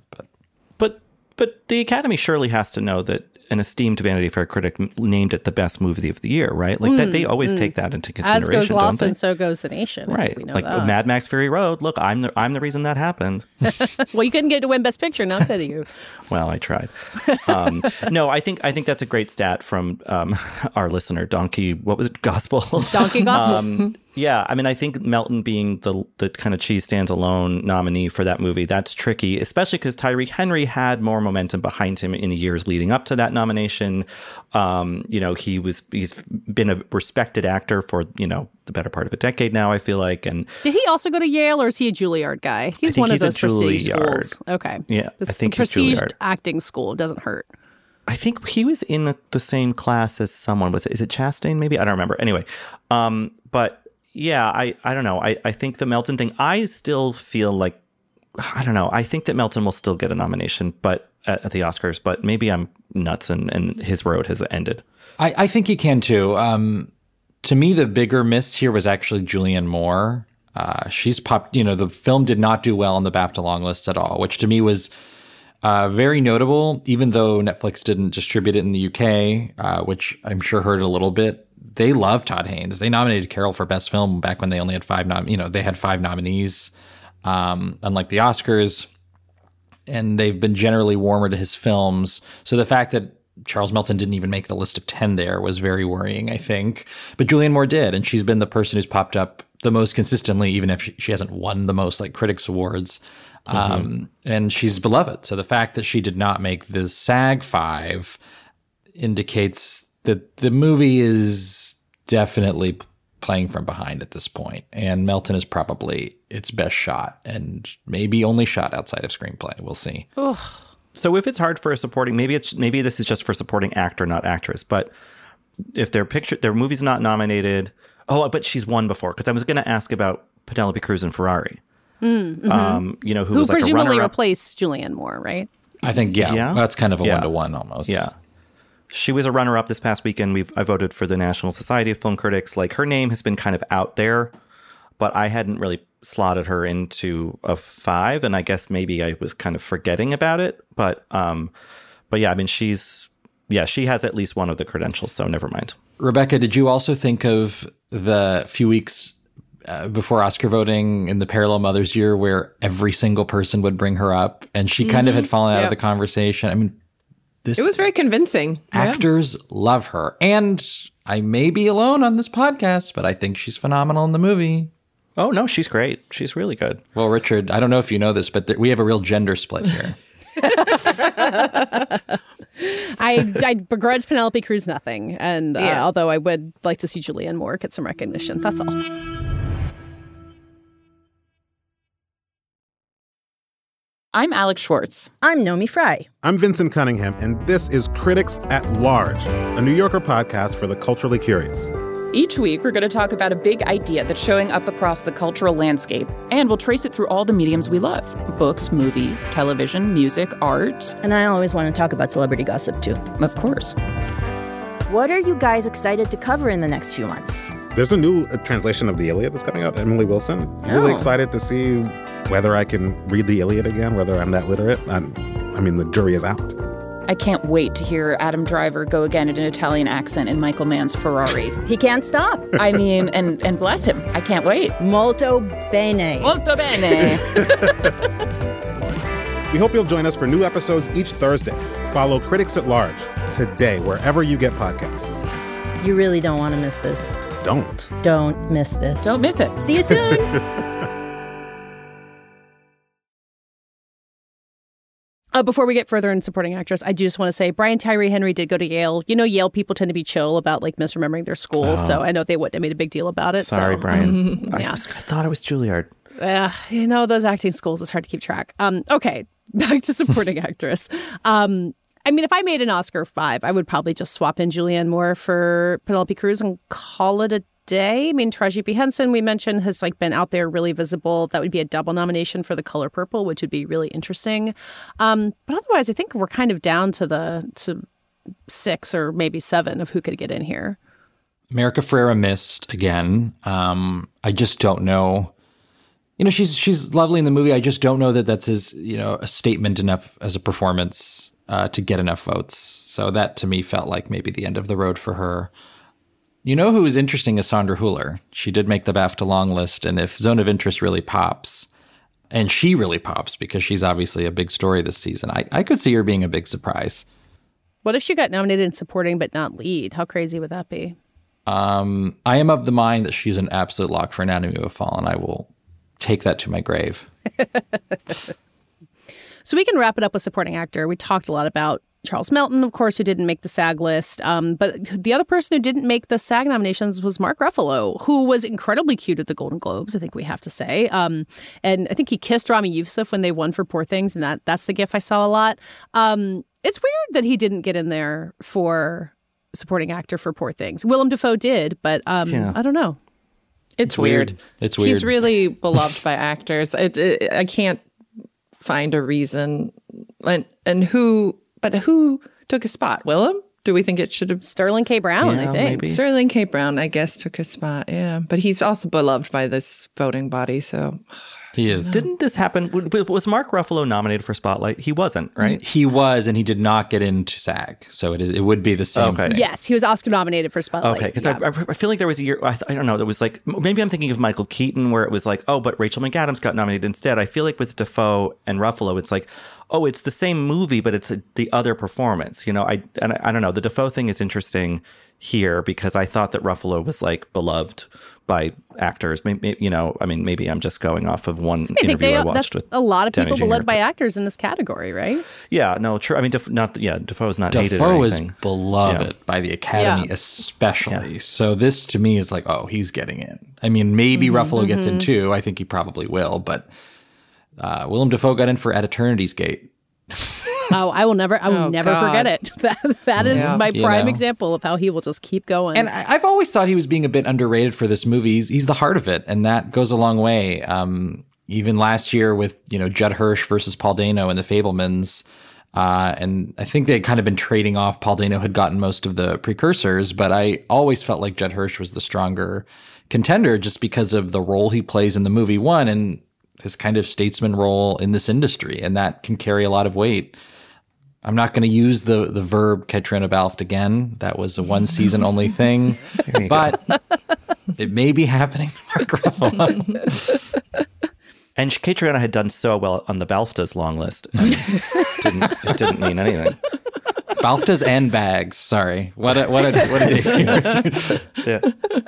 But the Academy surely has to know that an esteemed Vanity Fair critic named it the best movie of the year, right? Like that, they always take that into consideration. As goes Lawson, so goes the nation. Right. We know like that. Mad Max Fury Road. Look, I'm the reason that happened. Well, you couldn't get to win Best Picture, not could you? Well, I tried. No, I think that's a great stat from our listener, Donkey. What was it? Gospel. Donkey Gospel. Yeah, I mean, I think Melton being the kind of cheese stands alone nominee for that movie, that's tricky, especially because Tyree Henry had more momentum behind him in the years leading up to that nomination. He's been a respected actor for, the better part of a decade now, I feel like. And did he also go to Yale, or is he a Juilliard guy? He's one of those prestige schools. Okay. Yeah, it's I think he's prestige Juilliard. Acting school. It doesn't hurt. I think he was in the same class as someone. Is it Chastain, maybe? I don't remember. Anyway, but yeah, I don't know. I think the Melton thing, I still feel like, I don't know. I think that Melton will still get a nomination, but at the Oscars, but maybe I'm nuts and his road has ended. I think he can too. To me, the bigger miss here was actually Julianne Moore. She's popped, the film did not do well on the BAFTA long list at all, which to me was very notable, even though Netflix didn't distribute it in the UK, which I'm sure hurt a little bit. They love Todd Haynes. They nominated Carol for Best Film back when they only had 5 they had 5 nominees, unlike the Oscars. And they've been generally warmer to his films. So the fact that Charles Melton didn't even make the list of 10 there was very worrying, I think. But Julianne Moore did, and she's been the person who's popped up the most consistently, even if she hasn't won the most critics awards. And she's beloved. So the fact that she did not make the SAG 5 indicates that the movie is definitely playing from behind at this point, and Melton is probably its best shot, and maybe only shot outside of screenplay. We'll see. Ugh. So if it's hard for a supporting, maybe this is just for supporting actor, not actress. But if their movie's not nominated, but she's won before. Because I was going to ask about Penelope Cruz and Ferrari. Who was like presumably a replaced Julianne Moore, right? I think that's kind of a 1-to-1 almost. Yeah. She was a runner-up this past weekend. I voted for the National Society of Film Critics. Like, her name has been kind of out there, but I hadn't really slotted her into a 5, and I guess maybe I was kind of forgetting about it. But yeah, I mean, she's yeah, she has at least one of the credentials, so never mind. Rebecca, did you also think of the few weeks before Oscar voting in the Parallel Mothers year where every single person would bring her up and she kind of had fallen out of the conversation? I mean, it was very convincing. Actors love her. And I may be alone on this podcast, but I think she's phenomenal in the movie. Oh, no, she's great. She's really good. Well, Richard, I don't know if you know this, but we have a real gender split here. I begrudge Penelope Cruz nothing. And although I would like to see Julianne Moore get some recognition, that's all. I'm Alex Schwartz. I'm Nomi Fry. I'm Vincent Cunningham, and this is Critics at Large, a New Yorker podcast for the culturally curious. Each week, we're going to talk about a big idea that's showing up across the cultural landscape, and we'll trace it through all the mediums we love. Books, movies, television, music, art. And I always want to talk about celebrity gossip, too. Of course. What are you guys excited to cover in the next few months? There's a new translation of the Iliad that's coming out, Emily Wilson. Really excited to see whether I can read the Iliad again, whether I'm that literate. I mean, the jury is out. I can't wait to hear Adam Driver go again in an Italian accent in Michael Mann's Ferrari. He can't stop. I mean, and bless him. I can't wait. Molto bene. Molto bene. We hope you'll join us for new episodes each Thursday. Follow Critics at Large today, wherever you get podcasts. You really don't want to miss this. Don't miss this. Don't miss it. See you soon. Before we get further in supporting actress, I just want to say Brian Tyree Henry did go to Yale. You know, Yale people tend to be chill about like misremembering their school, so I know they wouldn't have made a big deal about it. Sorry, Brian. Yeah. I thought it was Juilliard. You know, those acting schools, it's hard to keep track. Okay, back to supporting actress. I mean, if I made an Oscar 5, I would probably just swap in Julianne Moore for Penelope Cruz and call it a day. I mean, Taraji P. Henson, we mentioned, has like been out there really visible. That would be a double nomination for The Color Purple, which would be really interesting. But otherwise, I think we're kind of down to 6 or maybe 7 of who could get in here. America Ferrera missed again. I just don't know. You know, she's lovely in the movie. I just don't know that that's a statement enough as a performance to get enough votes. So that to me felt like maybe the end of the road for her. You know who is interesting is Sandra Hüller. She did make the BAFTA long list, and if Zone of Interest really pops, and she really pops because she's obviously a big story this season, I could see her being a big surprise. What if she got nominated in supporting but not lead? How crazy would that be? I am of the mind that she's an absolute lock for Anatomy of a Fall, and I will take that to my grave. So we can wrap it up with supporting actor. We talked a lot about Charles Melton, of course, who didn't make the SAG list. But the other person who didn't make the SAG nominations was Mark Ruffalo, who was incredibly cute at the Golden Globes, I think we have to say. And I think he kissed Rami Youssef when they won for Poor Things, and that's the gif I saw a lot. It's weird that he didn't get in there for supporting actor for Poor Things. Willem Dafoe did, but I don't know. It's weird. It's weird. He's really beloved by actors. I can't find a reason. And who took his spot? Willem? Do we think it should have Sterling K. Brown? I think maybe. Sterling K. Brown, I guess, took his spot. Yeah, but he's also beloved by this voting body. So he is. Didn't this happen? Was Mark Ruffalo nominated for Spotlight? He wasn't, right? He was, and he did not get into SAG. So it would be the same. Okay. Thing. Yes, he was Oscar nominated for Spotlight. Okay, because I feel like there was a year, I don't know, there was like, maybe I'm thinking of Michael Keaton where it was like, oh, but Rachel McAdams got nominated instead. I feel like with Dafoe and Ruffalo, it's like, oh, it's the same movie, but it's the other performance. You know, I don't know. The Dafoe thing is interesting here because I thought that Ruffalo was like beloved by actors. Maybe, you know, I mean, maybe I'm just going off of one interview I watched with a lot of Downey people Jr., beloved by actors in this category, right? Yeah, no, true. I mean, Dafoe's not hated or Dafoe anything. is beloved by the Academy, especially. Yeah. So this to me is like, oh, he's getting in. I mean, maybe Ruffalo gets in too. I think he probably will, but Willem Dafoe got in for At Eternity's Gate. Oh, I will never forget it. That is my prime example of how he will just keep going. And I've always thought he was being a bit underrated for this movie. He's the heart of it, and that goes a long way. Even last year with, you know, Judd Hirsch versus Paul Dano and The Fabelmans, and I think they'd kind of been trading off. Paul Dano had gotten most of the precursors, but I always felt like Judd Hirsch was the stronger contender just because of the role he plays in the movie, one, and his kind of statesman role in this industry, and that can carry a lot of weight. I'm not going to use the verb Caitriona Balfe again. That was a one season only thing, but it may be happening to Mark Ruffalo. And Caitriona had done so well on the BAFTAs long list. It didn't mean anything. BAFTAs and bags. Sorry. What a day. Yeah.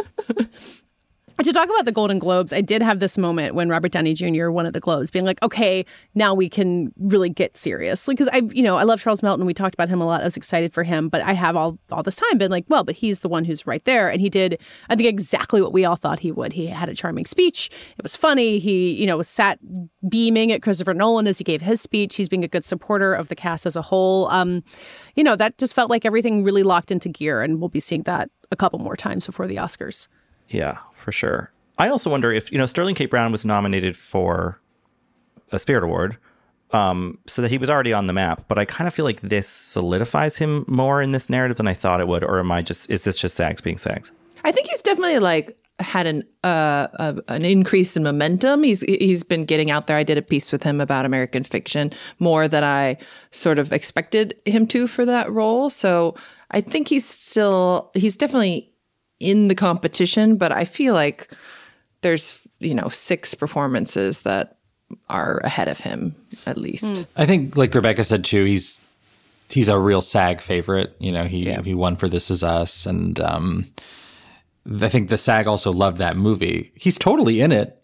To talk about the Golden Globes, I did have this moment when Robert Downey Jr. won at the Globes, being like, okay, now we can really get serious. Because I love Charles Melton. We talked about him a lot. I was excited for him. But I have all this time been like, well, but he's the one who's right there. And he did, I think, exactly what we all thought he would. He had a charming speech. It was funny. He, was sat beaming at Christopher Nolan as he gave his speech. He's being a good supporter of the cast as a whole. That just felt like everything really locked into gear. And we'll be seeing that a couple more times before the Oscars. Yeah, for sure. I also wonder if, Sterling K. Brown was nominated for a Spirit Award, so that he was already on the map. But I kind of feel like this solidifies him more in this narrative than I thought it would. Or is this just SAGs being SAGs? I think he's definitely had an increase in momentum. He's been getting out there. I did a piece with him about American Fiction, more than I sort of expected him to for that role. So I think he's definitely in the competition, but I feel like there's, 6 performances that are ahead of him, at least. I think, like Rebecca said too, he's a real SAG favorite. He won for This Is Us, and I think the SAG also loved that movie. He's totally in it.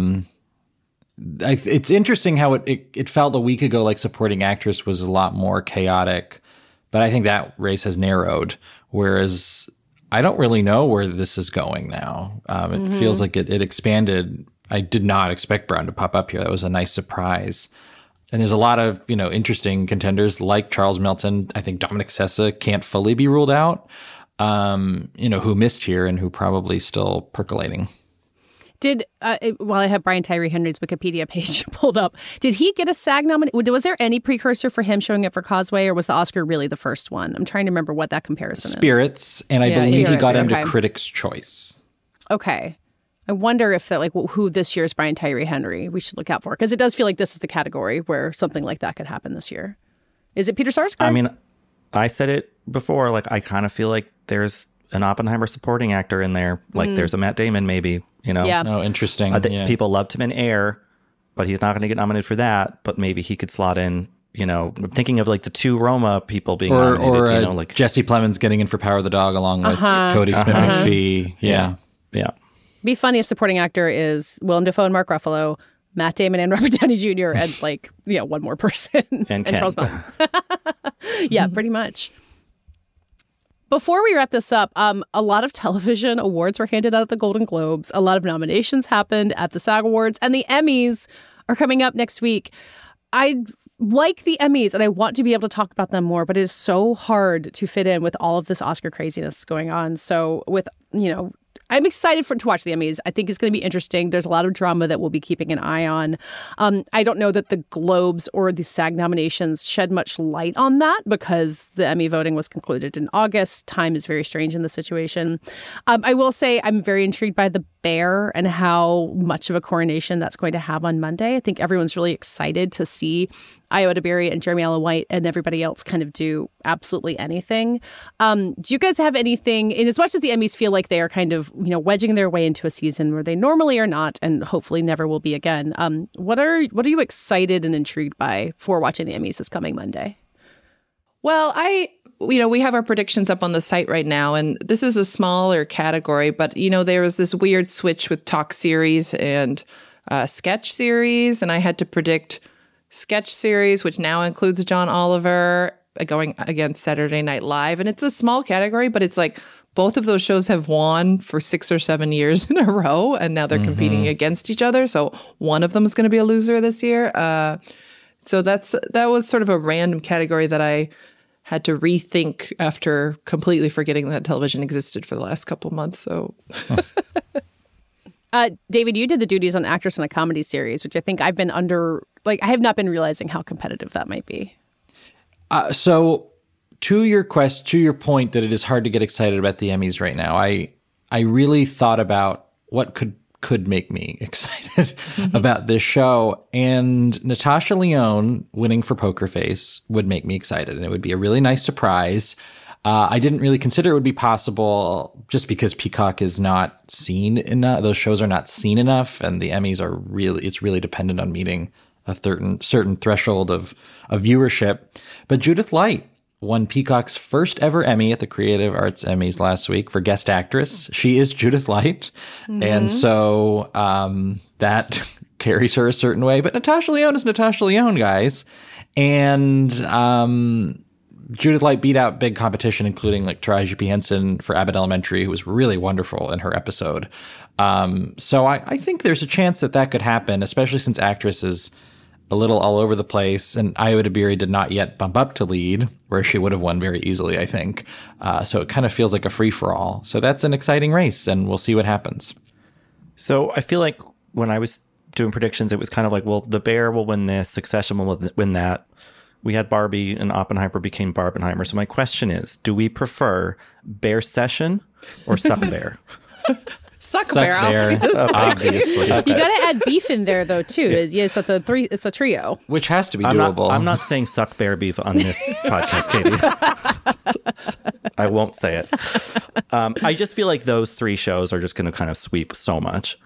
It's interesting how it felt a week ago like supporting actress was a lot more chaotic, but I think that race has narrowed, whereas I don't really know where this is going now. It feels like it expanded. I did not expect Brown to pop up here. That was a nice surprise. And there's a lot of, interesting contenders like Charles Melton. I think Dominic Sessa can't fully be ruled out, who missed here and who probably still percolating. While I have Brian Tyree Henry's Wikipedia page pulled up, did he get a SAG nomination? Was there any precursor for him showing up for Causeway, or was the Oscar really the first one? I'm trying to remember what that comparison is. Spirits, and I believe he got into Critics' Choice. Okay. I wonder if that, who this year's Brian Tyree Henry we should look out for, because it does feel like this is the category where something like that could happen this year. Is it Peter Sarsgaard? I mean, I said it before, I kind of feel like there's an Oppenheimer supporting actor in there. There's a Matt Damon, maybe. Yeah. Oh, interesting. People loved him in Air, but he's not going to get nominated for that. But maybe he could slot in. I'm thinking of the 2 Roma people being nominated. Or Jesse Plemons getting in for Power of the Dog along with Cody Smith-McPhee. Yeah. Be funny if supporting actor is Willem Dafoe and Mark Ruffalo, Matt Damon and Robert Downey Jr. and one more person and Charles Melton. Yeah, pretty much. Before we wrap this up, a lot of television awards were handed out at the Golden Globes. A lot of nominations happened at the SAG Awards, and the Emmys are coming up next week. I like the Emmys, and I want to be able to talk about them more, but it is so hard to fit in with all of this Oscar craziness going on. So I'm excited to watch the Emmys. I think it's going to be interesting. There's a lot of drama that we'll be keeping an eye on. I don't know that the Globes or the SAG nominations shed much light on that because the Emmy voting was concluded in August. Time is very strange in the situation. I will say I'm very intrigued by The Bear and how much of a coronation that's going to have on Monday. I think everyone's really excited to see Ayo Edebiri and Jeremy Allen White and everybody else kind of do absolutely anything. Do you guys have anything, in as much as the Emmys feel like they are kind of, wedging their way into a season where they normally are not and hopefully never will be again, what are you excited and intrigued by for watching the Emmys this coming Monday? Well, we have our predictions up on the site right now, and this is a smaller category, but, there was this weird switch with talk series and sketch series, and I had to predict sketch series, which now includes John Oliver, going against Saturday Night Live. And it's a small category, but it's both of those shows have won for 6 or 7 years in a row, and now they're competing against each other. So one of them is going to be a loser this year. So that was sort of a random category that I had to rethink after completely forgetting that television existed for the last couple months. So, David, you did the duties on Actress in a Comedy Series, which I think I've been I have not been realizing how competitive that might be. So to your point that it is hard to get excited about the Emmys right now, I really thought about what could could make me excited about this show. And Natasha Lyonne winning for Poker Face would make me excited, and it would be a really nice surprise. I didn't really consider it would be possible just because Peacock is not seen enough. Those shows are not seen enough, and the Emmys are it's really dependent on meeting a certain threshold of viewership. But Judith Light won Peacock's first ever Emmy at the Creative Arts Emmys last week for Guest Actress. She is Judith Light. Mm-hmm. And so that carries her a certain way. But Natasha Lyonne is Natasha Lyonne, guys. And Judith Light beat out big competition, including like Taraji P. Henson for Abbott Elementary, who was really wonderful in her episode. So I think there's a chance that could happen, especially since actress is a little all over the place, and Ayo Edebiri did not yet bump up to lead, where she would have won very easily, I think. So it kind of feels like a free-for-all. So that's an exciting race, and we'll see what happens. So I feel like when I was doing predictions, it was kind of like, well, The Bear will win this, Succession will win that. We had Barbie, and Oppenheimer became Barbenheimer. So my question is, do we prefer Bear Session or Suck Bear? Suck Bear, obviously. Okay. You got to add beef in there, though, too. Yeah. It's a trio. Which has to be doable. I'm not saying suck bear beef on this podcast, Katie. I won't say it. I just feel like those three shows are just going to kind of sweep so much.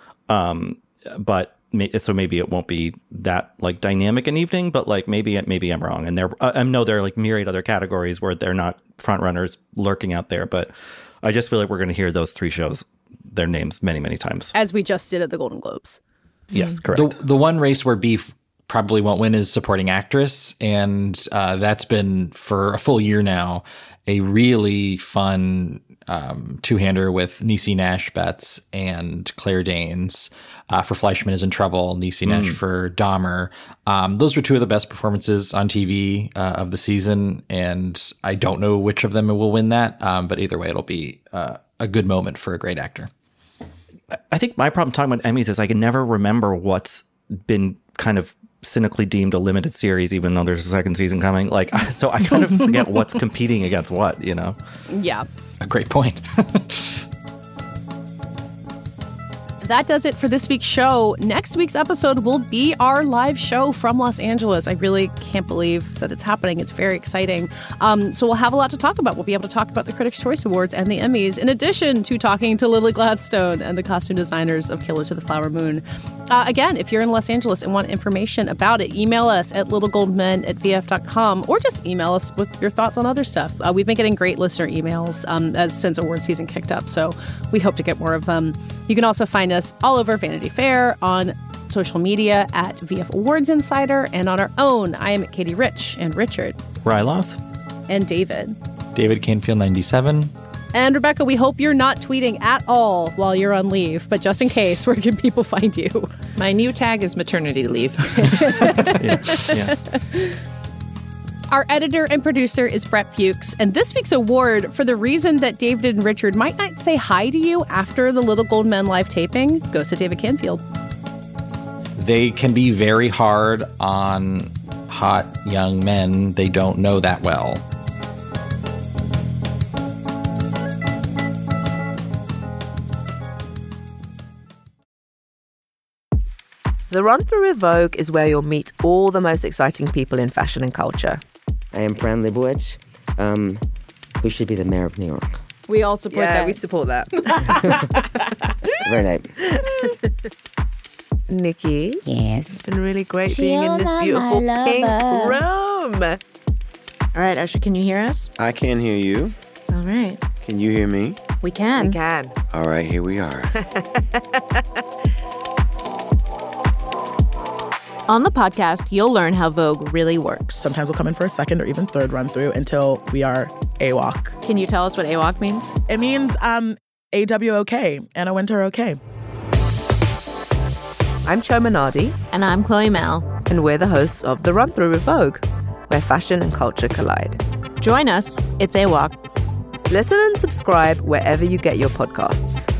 But so maybe it won't be that like dynamic an evening, but like maybe I'm wrong. And I know there are like myriad other categories where they're not front runners lurking out there, but I just feel like we're going to hear those three shows, their names many, many times. As we just did at the Golden Globes. Yes, correct. The one race where beef probably won't win is supporting actress. And that's been for a full year now, a really fun two-hander with Niecy Nash-Betts and Claire Danes for Fleischman is in Trouble, Niecy Nash for Dahmer. Those were two of the best performances on TV of the season, and I don't know which of them will win that, but either way, it'll be a good moment for a great actor. I think my problem talking about Emmys is I can never remember what's been kind of cynically deemed a limited series, even though there's a second season coming. Like, so I kind of forget what's competing against what, you know? Yeah. A great point. That does it for this week's show. Next week's episode will be our live show from Los Angeles. I really can't believe that it's happening. It's very exciting. So we'll have a lot to talk about. We'll be able to talk about the Critics' Choice Awards and the Emmys, in addition to talking to Lily Gladstone and the costume designers of Killer to the Flower Moon. Again, if you're in Los Angeles and want information about it, email us at littlegoldmen@vf.com or just email us with your thoughts on other stuff. We've been getting great listener emails since award season kicked up, so we hope to get more of them. You can also find us all over Vanity Fair, on social media at VF Awards Insider, and on our own. I am at Katie Rich, and Richard. Rylos. And David. David Canfield 97. And Rebecca, we hope you're not tweeting at all while you're on leave, but just in case, where can people find you? My new tag is maternity leave. Yeah. Our editor and producer is Brett Fuchs, and this week's award, for the reason that David and Richard might not say hi to you after the Little Gold Men live taping, goes to David Canfield. They can be very hard on hot young men they don't know that well. The Run Through with Vogue is where you'll meet all the most exciting people in fashion and culture. I am Fran Lebowitz, who should be the mayor of New York. We all support that. We support that. Very nice. Nikki. Yes. It's been really great being in this beautiful pink room. All right, Usher, can you hear us? I can hear you. All right. Can you hear me? We can. We can. All right, here we are. On the podcast, you'll learn how Vogue really works. Sometimes we'll come in for a second or even third run through until we are AWOC. Can you tell us what AWOC means? It means AWOK, Anna Wintour OK. I'm Cho Minardi. And I'm Chloe Mel. And we're the hosts of The Run Through with Vogue, where fashion and culture collide. Join us. It's AWOC. Listen and subscribe wherever you get your podcasts.